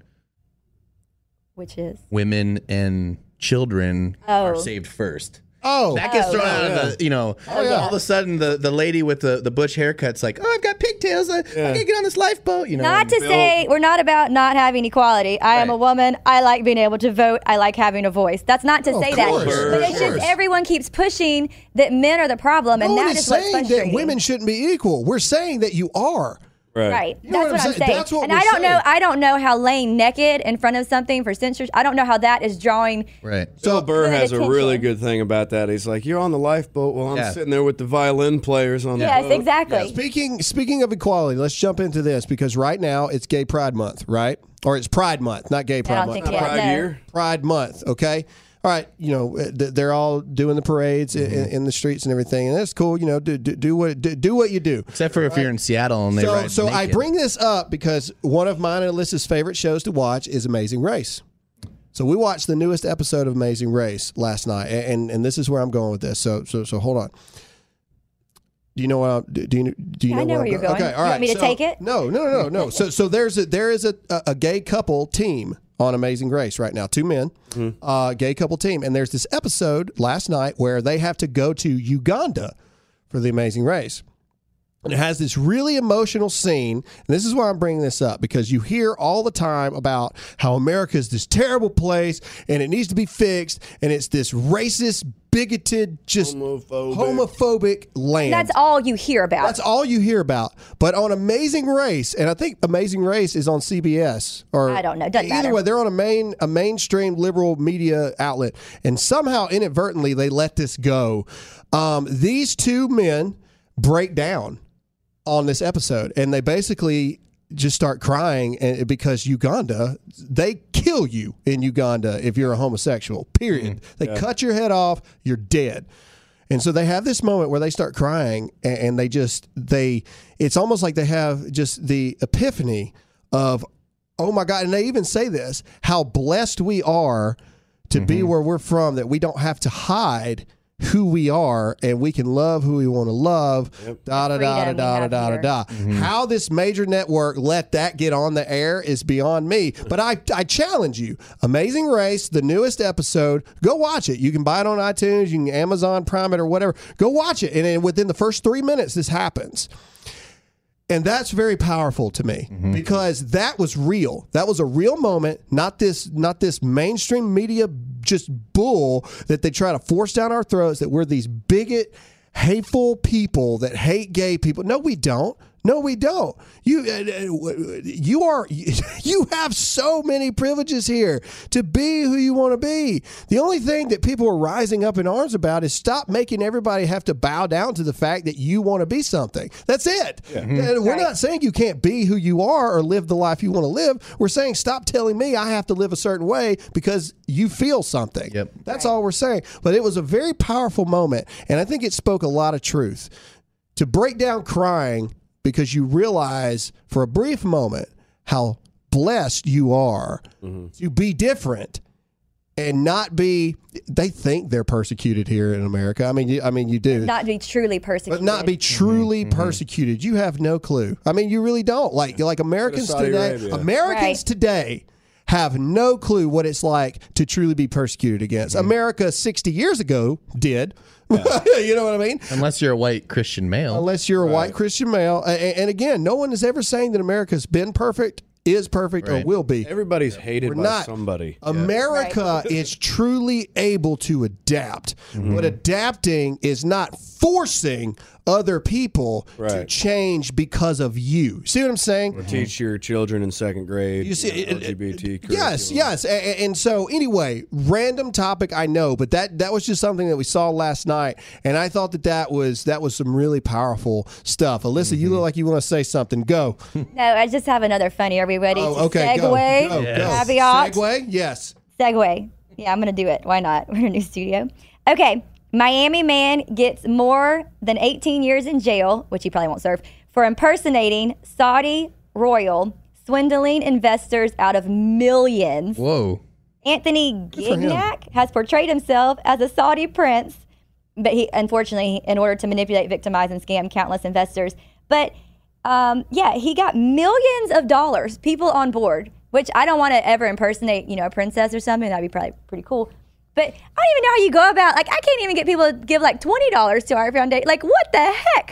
Which is Women and children Oh. are saved first. Oh. That gets Oh, thrown yeah. out of the, you know, yeah. all of a sudden the, the lady with the, the butch haircut's like, oh, I've got pigtails. I, I can't get on this lifeboat. You know, not to Bill- say we're not about not having equality. I am Right. a woman. I like being able to vote. I like having a voice. That's not to Oh, say of that, course. but it's Of just course. everyone keeps pushing that men are the problem, and No one that is is what's saying that frustrating. women shouldn't be equal. We're saying that you are. Right. You know That's what what I'm I'm saying? saying. That's what and we're I don't know saying. I don't know how laying naked in front of something for censorship, I don't know how that is drawing right. Bill Burr good has a attention. really good thing about that. He's like, you're on the lifeboat while I'm Yeah. sitting there with the violin players on the Yes, boat. exactly. Speaking speaking of equality, let's jump into this because right now it's Gay Pride Month, right? Or it's Pride Month, not Gay Pride don't Month. think Not yet. Pride, Pride No. year. Pride Month, okay? all right, you know, th- they're all doing the parades mm-hmm. in, in the streets and everything, and that's cool. You know, do do, do what do, do what you do. Except for if right? you're in Seattle and they so, ride So naked. I bring this up because one of mine and Alyssa's favorite shows to watch is Amazing Race. So we watched the newest episode of Amazing Race last night, and and, and this is where I'm going with this. So so so hold on. Do you know what? I'm, do you do you yeah, know, I know where, where I'm you're going? going. Okay, all you right. want me to so, take it? No, no, no, no, no. so so there's a there is a, a gay couple team on Amazing Race right now. Two men, mm-hmm. uh, gay couple team, and there's this episode last night where they have to go to Uganda for the Amazing Race. And it has this really emotional scene. And this is why I'm bringing this up, because you hear all the time about how America is this terrible place and it needs to be fixed. And it's this racist, bigoted, just homophobic, homophobic land. That's all you hear about. That's all you hear about. But on Amazing Race, and I think Amazing Race is on C B S. Or I don't know. Doesn't either matter. way, they're on a main a mainstream liberal media outlet. And somehow, inadvertently, they let this go. Um, these two men break down on this episode, and they basically just start crying and because Uganda, they kill you in Uganda if you're a homosexual, period. Mm, they yeah. cut your head off, you're dead. And so they have this moment where they start crying, and, and they just, they, it's almost like they have just the epiphany of, oh my God, and they even say this, how blessed we are to mm-hmm. be where we're from, that we don't have to hide who we are, and we can love who we want to love. Yep. Da da da da da da da da. How this major network let that get on the air is beyond me. But I I challenge you. Amazing Race, the newest episode. Go watch it. You can buy it on iTunes. You can Amazon Prime it or whatever. Go watch it, and then within the first three minutes, this happens. And that's very powerful to me mm-hmm. because that was real. That was a real moment, not this not this mainstream media just bull that they try to force down our throats, that we're these bigot, hateful people that hate gay people. No, we don't. No, we don't. You uh, you are you have so many privileges here to be who you want to be. The only thing that people are rising up in arms about is stop making everybody have to bow down to the fact that you want to be something. That's it. Yeah. And we're right. not saying you can't be who you are or live the life you want to live. We're saying stop telling me I have to live a certain way because you feel something. Yep. That's all we're saying. But it was a very powerful moment, and I think it spoke a lot of truth. To break down crying because you realize for a brief moment how blessed you are mm-hmm. to be different and not be. They think they're persecuted here in America. I mean, you, I mean, you do not be truly persecuted, but not be truly mm-hmm. persecuted. You have no clue. I mean, you really don't. Like, like Americans today. Arabia. Americans right. today have no clue what it's like to truly be persecuted against. Mm-hmm. America sixty years ago did. Yeah. You know what I mean? Unless you're a white Christian male. Unless you're a right. white Christian male. And, and again, no one is ever saying that America's been perfect, is perfect, right. or will be. Everybody's hated We're by not. somebody. America Right. is truly able to adapt. Mm-hmm. But adapting is not forcing other people right. to change because of you. See what I'm saying? Or teach your children in second grade. You see, you know, L G B T. Yes, yes. And, and so anyway, random topic, I know, but that that was just something that we saw last night, and I thought that that was that was some really powerful stuff. Alyssa, mm-hmm. you look like you want to say something. Go. No, I just have another funny. Are we ready Oh, to okay, segue? go, go, Yes. go. Caveat. Segue, yes. Segue. Yeah, I'm going to do it. Why not? We're in a new studio. Okay. Miami man gets more than eighteen years in jail, which he probably won't serve, for impersonating Saudi royal, swindling investors out of millions. Whoa. Anthony for him. Gignac has portrayed himself as a Saudi prince, but he, unfortunately, in order to manipulate, victimize, and scam countless investors. But um, yeah, he got millions of dollars, people on board, which I don't want to ever impersonate, you know, a princess or something. That'd be probably pretty cool. But I don't even know how you go about, like, I can't even get people to give like twenty dollars to our foundation. Like, what the heck?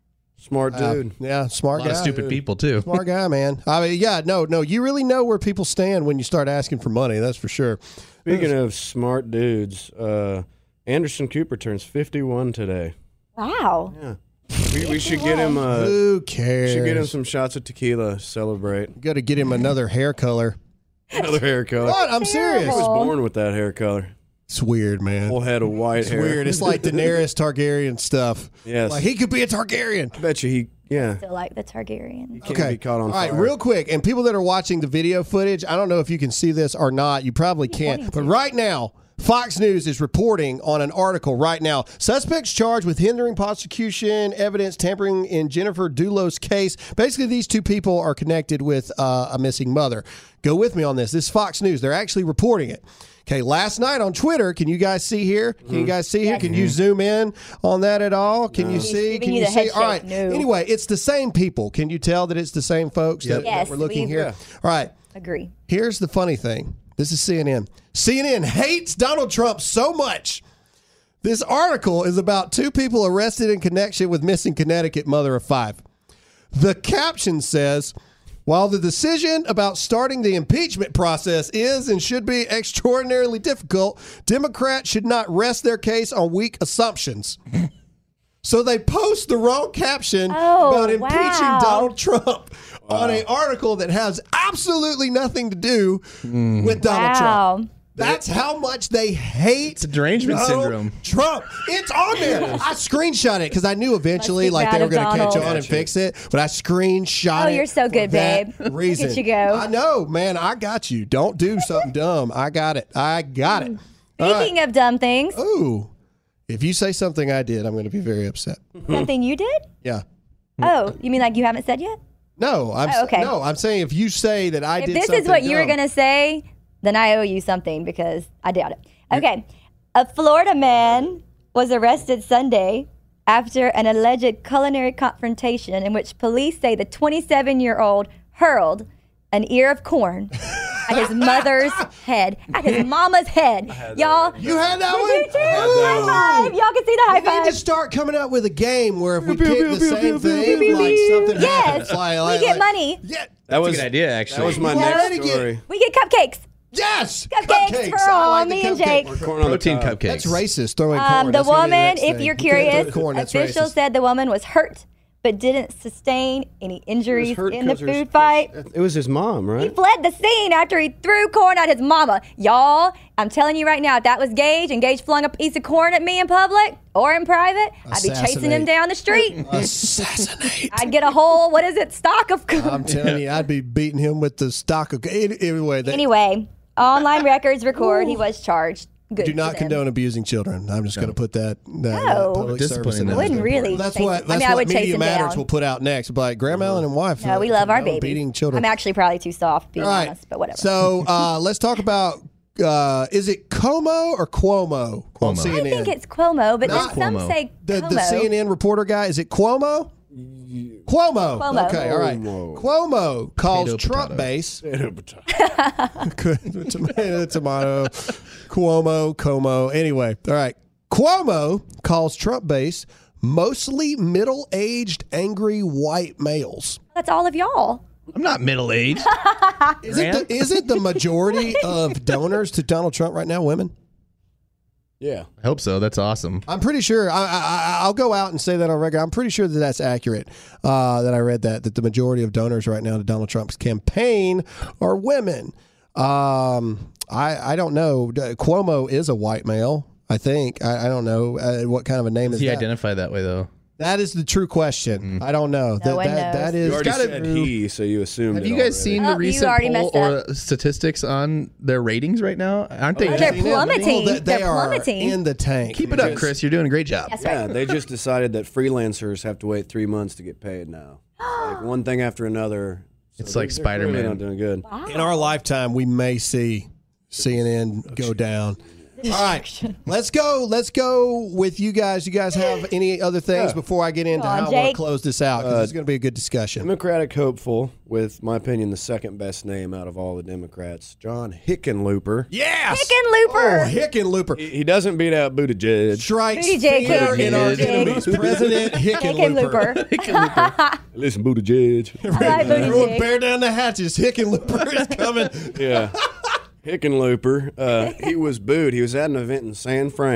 Smart dude. Uh, yeah, smart A lot guy. of stupid people, too. Smart guy, man. I mean, yeah, no, no. You really know where people stand when you start asking for money. That's for sure. Speaking of smart dudes, uh, Anderson Cooper turns fifty-one today. Wow. Yeah. We, we should get him. Uh, Who cares? should get him some shots of tequila. Celebrate. Got to get him another hair color. Another hair color. What? I'm serious. He was Terrible. born with that hair color. It's weird, man. Whole head of white It's hair. weird. It's like Daenerys Targaryen stuff. Yes. Like, he could be a Targaryen. I bet you he. Yeah. Still like the Targaryen. Can't Okay. be caught on All right, fire. real quick. And people that are watching the video footage, I don't know if you can see this or not. You probably can't. But right now, Fox News is reporting on an article right now. Suspects charged with hindering prosecution, evidence tampering in Jennifer Dulos case. Basically, these two people are connected with uh, a missing mother. Go with me on this. This is Fox News. They're actually reporting it. Okay, last night on Twitter, can you guys see here? Can you guys see here? Can you zoom in on that at all? Can you see? Can you see? All right. Anyway, it's the same people. Can you tell that it's the same folks that, Yes, that we're looking we- here? All right. Agree. Here's the funny thing. This is C N N. C N N hates Donald Trump so much. This article is about two people arrested in connection with missing Connecticut mother of five. The caption says, while the decision about starting the impeachment process is and should be extraordinarily difficult, Democrats should not rest their case on weak assumptions. So they post the wrong caption Oh, about impeaching wow. Donald Trump on an article that has absolutely nothing to do with Donald Wow. Trump. That's how much they hate It's a derangement Donald syndrome. Trump. It's on there. I screenshot it because I knew eventually Must be like they proud were going of to catch Donald. on and fix it, but I screenshot Oh, it. you're so for good, that babe. Look at Reason. you go. I know, man. I got you. Don't do something dumb. I got it. I got it. All right. Speaking of dumb things, Ooh, if you say something I did, I'm going to be very upset. something you did? Yeah. Oh, you mean like you haven't said yet? No, I'm Oh, okay. no, I'm saying if you say that I If did this something is what you were dumb- going to say, then I owe you something because I doubt it. Okay. A Florida man was arrested Sunday after an alleged culinary confrontation in which police say the twenty-seven-year-old hurled an ear of corn at his mother's head, at his mama's head. Y'all, You had that one? you too. High five. Y'all can see the high We need to five. start coming up with a game where if we Pew, pick pew, the pew, same pew, thing, pew, pew, like pew. something Yes. happens. Like, We like, get like- money. Yeah. That was a good idea, actually. That was my You next already get- story. We get cupcakes. Yes. Cupcakes for I all, like the me and cupcake. Jake. Corn on the Protein cob. cupcakes. That's racist. Throwing corn. Um, the That's gonna be woman, next if thing. you're You can't throw curious, corn. That's officials racist. said the woman was hurt but didn't sustain any injuries hurt in the 'cause there's- food fight. It was his mom, He right? fled the scene after he threw corn at his mama. Y'all, I'm telling you right now, if that was Gage and Gage flung a piece of corn at me in public or in private, I'd be chasing him Assassinate. down the street. Assassinate. I'd get a whole, what is it, stock of corn. I'm telling you, I'd be beating him with the stock of. Anyway, they Anyway, online records record he was charged. Good do for not them. condone abusing children. I'm just going to put that. that, that No. public Disciplining service in them. there. Wouldn't really That's chase what. him. That's I mean, I what would chase Media him Matters down. will put out next. Like Grandma Ellen and wife. No, uh, we love our condone baby. beating children. I'm actually probably too soft, being All right. honest, but whatever. So uh, let's talk about. Uh, is it Como or Cuomo, on Cuomo. C N N? I think it's Cuomo, but Not then some Cuomo. say the, Como. the C N N reporter guy. Is it Cuomo? Cuomo. Cuomo. Okay, all right. Cuomo. Cuomo calls Potato, Trump potato. base. tomato, tomato. Cuomo, Como. Anyway, all right. Cuomo calls Trump base mostly middle-aged, angry white males. That's all of y'all. I'm not middle aged. Isn't the, isn't the majority of donors to Donald Trump right now women? Yeah. I hope so. That's awesome. I'm pretty sure. I, I, I'll go out and say that on record. I'm pretty sure that that's accurate. Uh, that I read that that the majority of donors right now to Donald Trump's campaign are women. Um, I I don't know. Cuomo is a white male. I think. I, I don't know uh, what kind of a name Does is he that. identify that way though? That is the true question. I don't know. that, one that, knows. that You is already gotta- said he, so you assumed Have it you guys already. seen Oh, the you recent already poll messed or up. statistics on their ratings right now? Aren't they? Oh, just- they're C N N, plummeting. well, they, they They're are plummeting. in the tank. Keep it up, Chris. You're doing a great job. That's Yeah, right. they just decided that freelancers have to wait three months to get paid now. Like one thing after another. So It's they're- like they're Spider-Man. clearly not doing good. In our lifetime, we may see C N N go down. All right, let's go. Let's go with you guys. You guys have any other things Yeah. before I get into Come on, how I want to Jake. close this out? Because it's going to be a good discussion. Democratic hopeful, with my opinion, the second best name out of all the Democrats, John Hickenlooper. Yes, Hickenlooper. Oh, Hickenlooper. He, he doesn't beat out Buttigieg. Strikes Buttigieg fear in our Buttigieg. enemies. President Hickenlooper. Hickenlooper. Listen, Buttigieg. I like Everyone Buttigieg. bear down the hatches. Hickenlooper is coming. Yeah. Hickenlooper. Uh, he was booed. He was at an event in San Fran.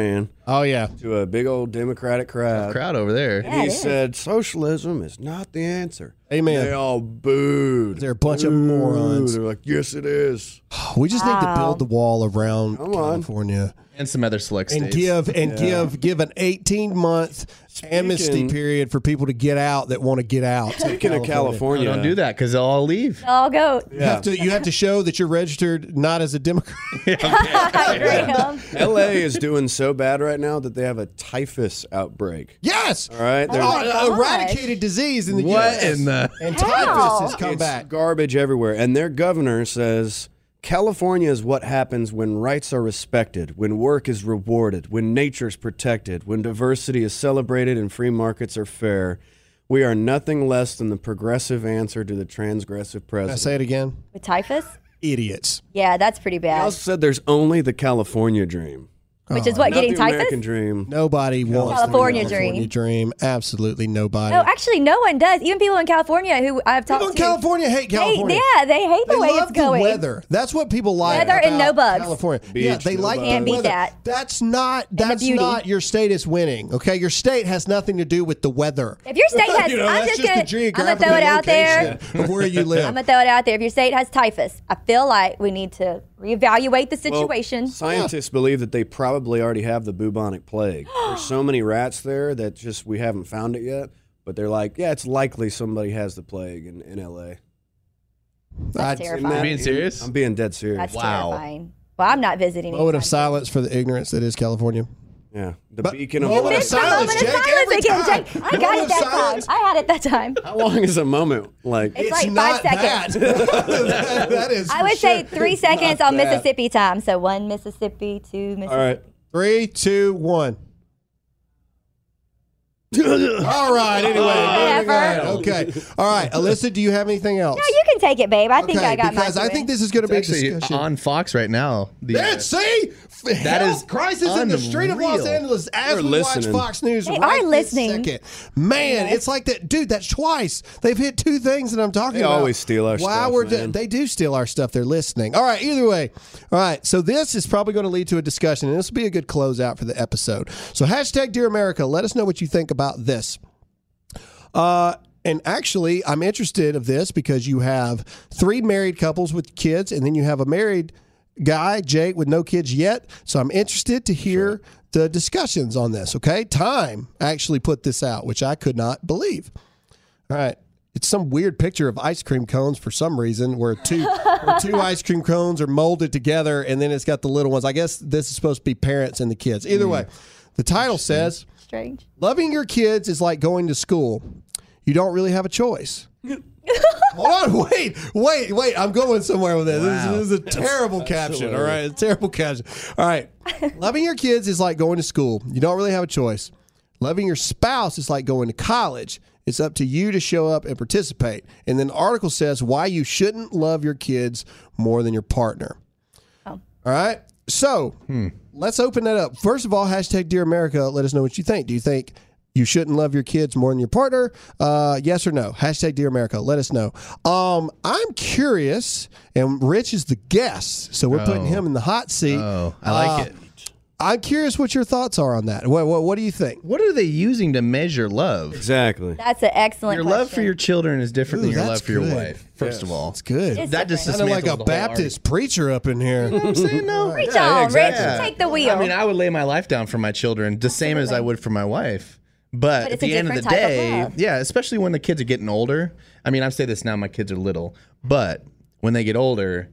Oh, yeah. to a big old Democratic crowd. Crowd over there. Yeah, And he it is. said, socialism is not the answer. Amen. They all booed. They're a bunch of Boo. morons. They're like, yes, it is. We just need to Wow. build the wall around Come on. California And some other select and states. give and give give an eighteen month amnesty Speaking- period for people to get out that want to get out. to Speaking of No, California. don't do that because they'll all leave. I'll go. You have to you have to show that you're registered not as a Democrat. Graham. L A is doing so bad right now that they have a typhus outbreak. Yes. All right? There's- my Uh, gosh. eradicated disease in the U What S in the- and How? typhus has come it's back. garbage everywhere. And their governor says California is what happens when rights are respected, when work is rewarded, when nature's protected, when diversity is celebrated and free markets are fair. We are nothing less than the progressive answer to the transgressive Can I president. say it again? With typhus? Idiots. Yeah, that's pretty He bad. also said there's only the California dream. Which is what, Not getting the typhus? American dream. Nobody wants California the California dream. Absolutely nobody. No, actually, no one does. Even people in California who I've talked People in to. California hate California. Hate, yeah, they hate the They way love it's going. the weather. That's what people like. Weather and about no bugs. California. Beach, yeah, they no like bugs. the Can't beat weather. that. That's not. the That's beauty. not your state is winning. Okay, your state has nothing to do with the weather. If your state has, You know, I'm that's just just gonna, the I'm gonna geographical throw it out there. location of where you live. I'm gonna throw it out there. If your state has typhus, I feel like we need to reevaluate the Well, situation. scientists believe that they probably already have the bubonic plague. There's so many rats there that just we haven't found it yet. But they're like, yeah, it's likely somebody has the plague in, in L A. That's I'd- terrifying. You're being serious? I'm being dead serious. That's Wow. terrifying. Well, I'm not visiting. Moment of anytime soon. silence for the ignorance that is California. Yeah, the But- beacon of Moment of light. It's a silence, moment of Jake, silence every again, time. Jake. I got Moment it of that silence. time. I had it that time. How long is a moment? Like It's like five not seconds. That. that, that is. I for would say sure three seconds not on that. Mississippi time. So one Mississippi, two Mississippi. all right. Three, two, one. All right. Anyway, moving Whatever. on. Okay. All right, Alyssa, do you have anything else? No, you can take it, babe. I think okay, I got because mine. I think this is going to be a Actually, discussion. on Fox right now. The, Yeah, uh, see, That Hell, is Christ is in the street of Los unreal. Angeles as They're we listening. watch Fox News. They right are this listening. second. Man, it's like that, dude. That's twice they've hit two things that I'm talking They about. always steal our While stuff, we're do- man. they do steal our stuff. They're listening. All right. Either way. All right. So this is probably going to lead to a discussion, and this will be a good closeout for the episode. So hashtag Dear America. Let us know what you think about this. Uh, and actually, I'm interested of this because you have three married couples with kids, and then you have a married guy, Jake, with no kids yet. So I'm interested to hear the discussions on this. Okay, Time actually put this out, which I could not believe. All right. It's some weird picture of ice cream cones for some reason, where two where two ice cream cones are molded together, and then it's got the little ones. I guess this is supposed to be parents and the kids. Either way, the title says, Strange. "Loving your kids is like going to school. You don't really have a choice." Hold on, wait, wait, wait. I'm going somewhere with this. Wow. This, is, this is a terrible caption, all right? A terrible caption. All right. Loving your kids is like going to school. You don't really have a choice. Loving your spouse is like going to college. It's up to you to show up and participate. And then the article says why you shouldn't love your kids more than your partner. Oh. All right. So let's open that up. First of all, hashtag Dear America. Let us know what you think. Do you think you shouldn't love your kids more than your partner? Uh, yes or no? Hashtag Dear America. Let us know. Um, I'm curious, and Rich is the guest, so we're putting Oh. him in the hot seat. Oh, I like Uh, it. I'm curious what your thoughts are on that. What, what, what do you think? What are they using to measure love? Exactly. That's an excellent Your question. love for your children is different Ooh, than your that's love for your good. wife. First of all, It's good. It's that just different. Kind of like dismantles a the whole Baptist preacher up in here. argument. I'm saying no. Reach Yeah, on, exactly. Rich. Take the wheel. I mean, I would lay my life down for my children, the same as I would for my wife. But, But at it's a the end of the different type of day, love. yeah, especially when the kids are getting older. I mean, I say this now, my kids are little, but when they get older,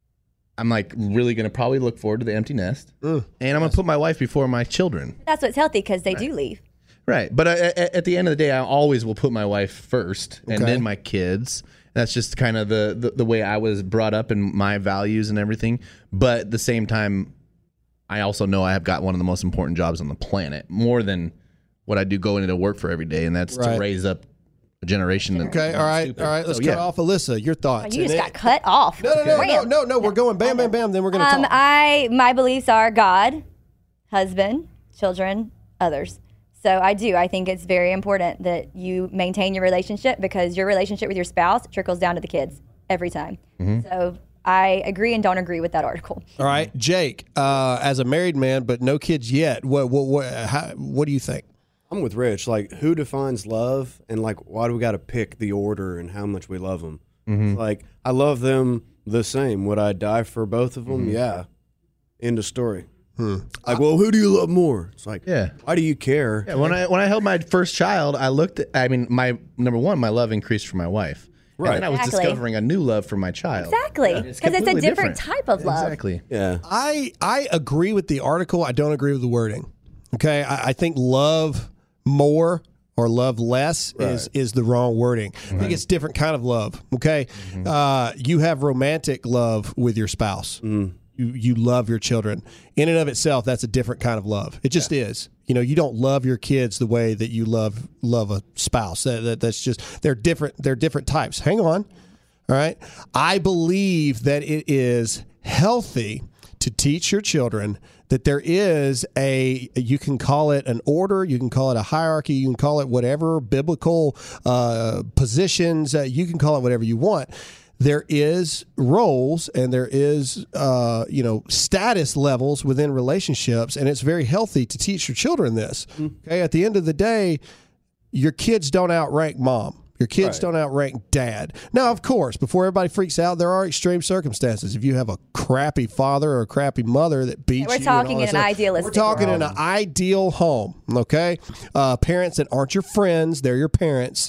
I'm like really going to probably look forward to the empty nest, and I'm going to put my wife before my children. That's what's healthy because they do leave. Right. But uh, at, at the end of the day, I always will put my wife first and Okay. then my kids. That's just kind of the, the, the way I was brought up and my values and everything. But at the same time, I also know I have got one of the most important jobs on the planet, more than what I do going into work for every day, and that's Right. to raise up a generation. That Okay, all right, all right. Let's So, cut yeah. off Alyssa. Your thoughts? You And just it- got cut off. No, no, no, no, Ram. no, no. We're going bam, bam, bam. Then we're going to Um, talk. I my beliefs are God, husband, children, others. So I do. I think it's very important that you maintain your relationship because your relationship with your spouse trickles down to the kids every time. Mm-hmm. So I agree and don't agree with that article. All right, Jake, uh, as a married man but no kids yet, what what what, how, what do you think? I'm with Rich. Like, who defines love, and like, why do we got to pick the order and how much we love them? Mm-hmm. Like, I love them the same. Would I die for both of them? Mm-hmm. Yeah. End of story. Hmm. Like, well, who do you love more? It's like, yeah. Why do you care? Yeah, when I when I held my first child, I looked at, I mean, my number one, my love increased for my wife. Right. And then I was Exactly. discovering a new love for my child. Exactly. Because Yeah. it's, It's a different, different. type of love. Exactly. Yeah. I I agree with the article. I don't agree with the wording. Okay, I, I think love more or love less Right. is is the wrong wording. I think it's different kind of love. Okay, Mm-hmm. uh, you have romantic love with your spouse. Mm. You you love your children. In and of itself, that's a different kind of love. It just is. You know, you don't love your kids the way that you love love a spouse. That, that that's just they're different. They're different types. Hang on. All right. I believe that it is healthy to teach your children that there is a, you can call it an order, you can call it a hierarchy, you can call it whatever, biblical uh, positions, uh, you can call it whatever you want. There is roles and there is, uh, you know, status levels within relationships, and it's very healthy to teach your children this. Okay. At the end of the day, your kids don't outrank mom. Your kids Right. don't outrank dad. Now, of course, before everybody freaks out, there are extreme circumstances. If you have a crappy father or a crappy mother that beats We're you, and talking all in that an stuff, idealistic We're talking world. in an ideal home. Okay, uh, parents that aren't your friends, they're your parents.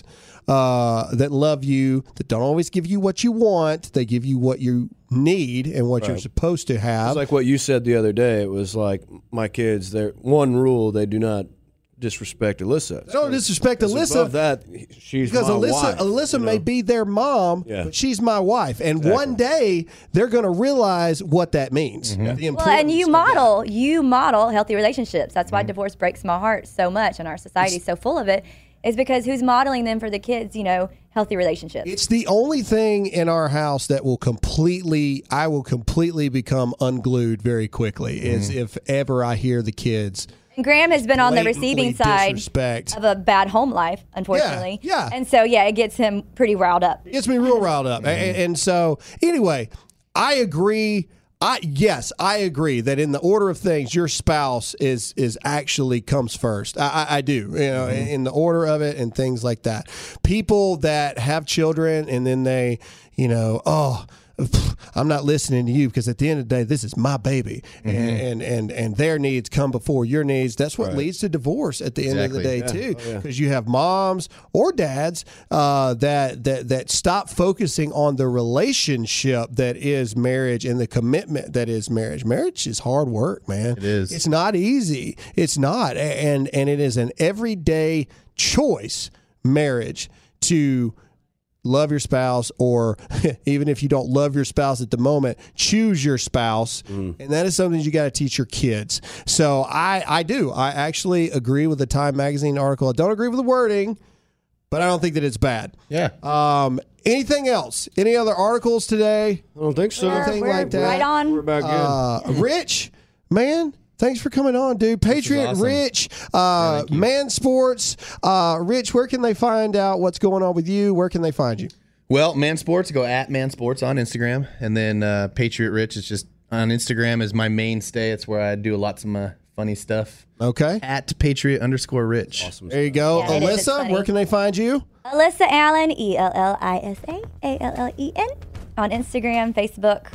Uh, that love you, that don't always give you what you want. They give you what you need and what you're supposed to have. It's like what you said the other day. It was like, my kids, they're one rule, they do not disrespect Alyssa. Don't disrespect Alyssa. Above that, she's Because my Alyssa, wife, Alyssa you know? may be their mom, Yeah. but she's my wife, and one day they're going to realize what that means. The Well, and importance you of model, you model healthy relationships. That's Mm-hmm. why divorce breaks my heart so much, and our society is so full of it. Is because who's modeling them for the kids? You know, healthy relationships. It's the only thing in our house that will completely, I will completely become unglued very quickly. Is if ever I hear the kids. And Graham has been on the blatantly receiving side disrespect. of a bad home life, unfortunately. Yeah, yeah. And so, yeah, it gets him pretty riled up. It gets me real riled up. And, and so, anyway, I agree. I yes, I agree that in the order of things, your spouse is is actually comes first. I, I, I do, you know, in, in the order of it and things like that. People that have children and then they, you know, oh, I'm not listening to you because at the end of the day, this is my baby, mm-hmm. and, and and and their needs come before your needs. That's what right. leads to divorce at the exactly. end of the day yeah. too, because oh, yeah. you have moms or dads uh, that that that stop focusing on the relationship that is marriage and the commitment that is marriage. Marriage is hard work, man. It is. It's not easy. It's not, and and it is an everyday choice. Marriage to love your spouse, or even if you don't love your spouse at the moment, choose your spouse. Mm. And that is something you got to teach your kids. So I, I do. I actually agree with the Time Magazine article. I don't agree with the wording, but I don't think that it's bad. Yeah. Um, anything else? Any other articles today? I don't think so. We're, Anything we're like that? right on. We're about good. Uh, Rich, man. Thanks for coming on, dude. Patriot awesome. Rich, uh, yeah, Man Sports. Uh, Rich, where can they find out what's going on with you? Where can they find you? Well, Man Sports, go at Man Sports on Instagram. And then uh, Patriot Rich is just on Instagram is my mainstay. It's where I do lots of my funny stuff. Okay. At Patriot underscore Rich. Awesome. There you go. Yeah, it is. It's Alyssa, funny. where can they find you? Alyssa Allen, E L L I S A A L L E N, on Instagram, Facebook.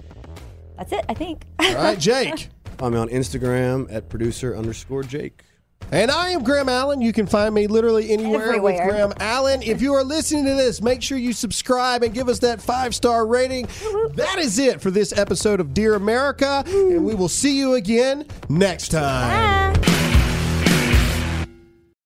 That's it, I think. All right, Jake. I'm on Instagram at producer underscore Jake. And I am Graham Allen. You can find me literally anywhere with Everywhere. Graham Allen. If you are listening to this, make sure you subscribe and give us that five-star rating. That is it for this episode of Dear America, and we will see you again next time. Bye.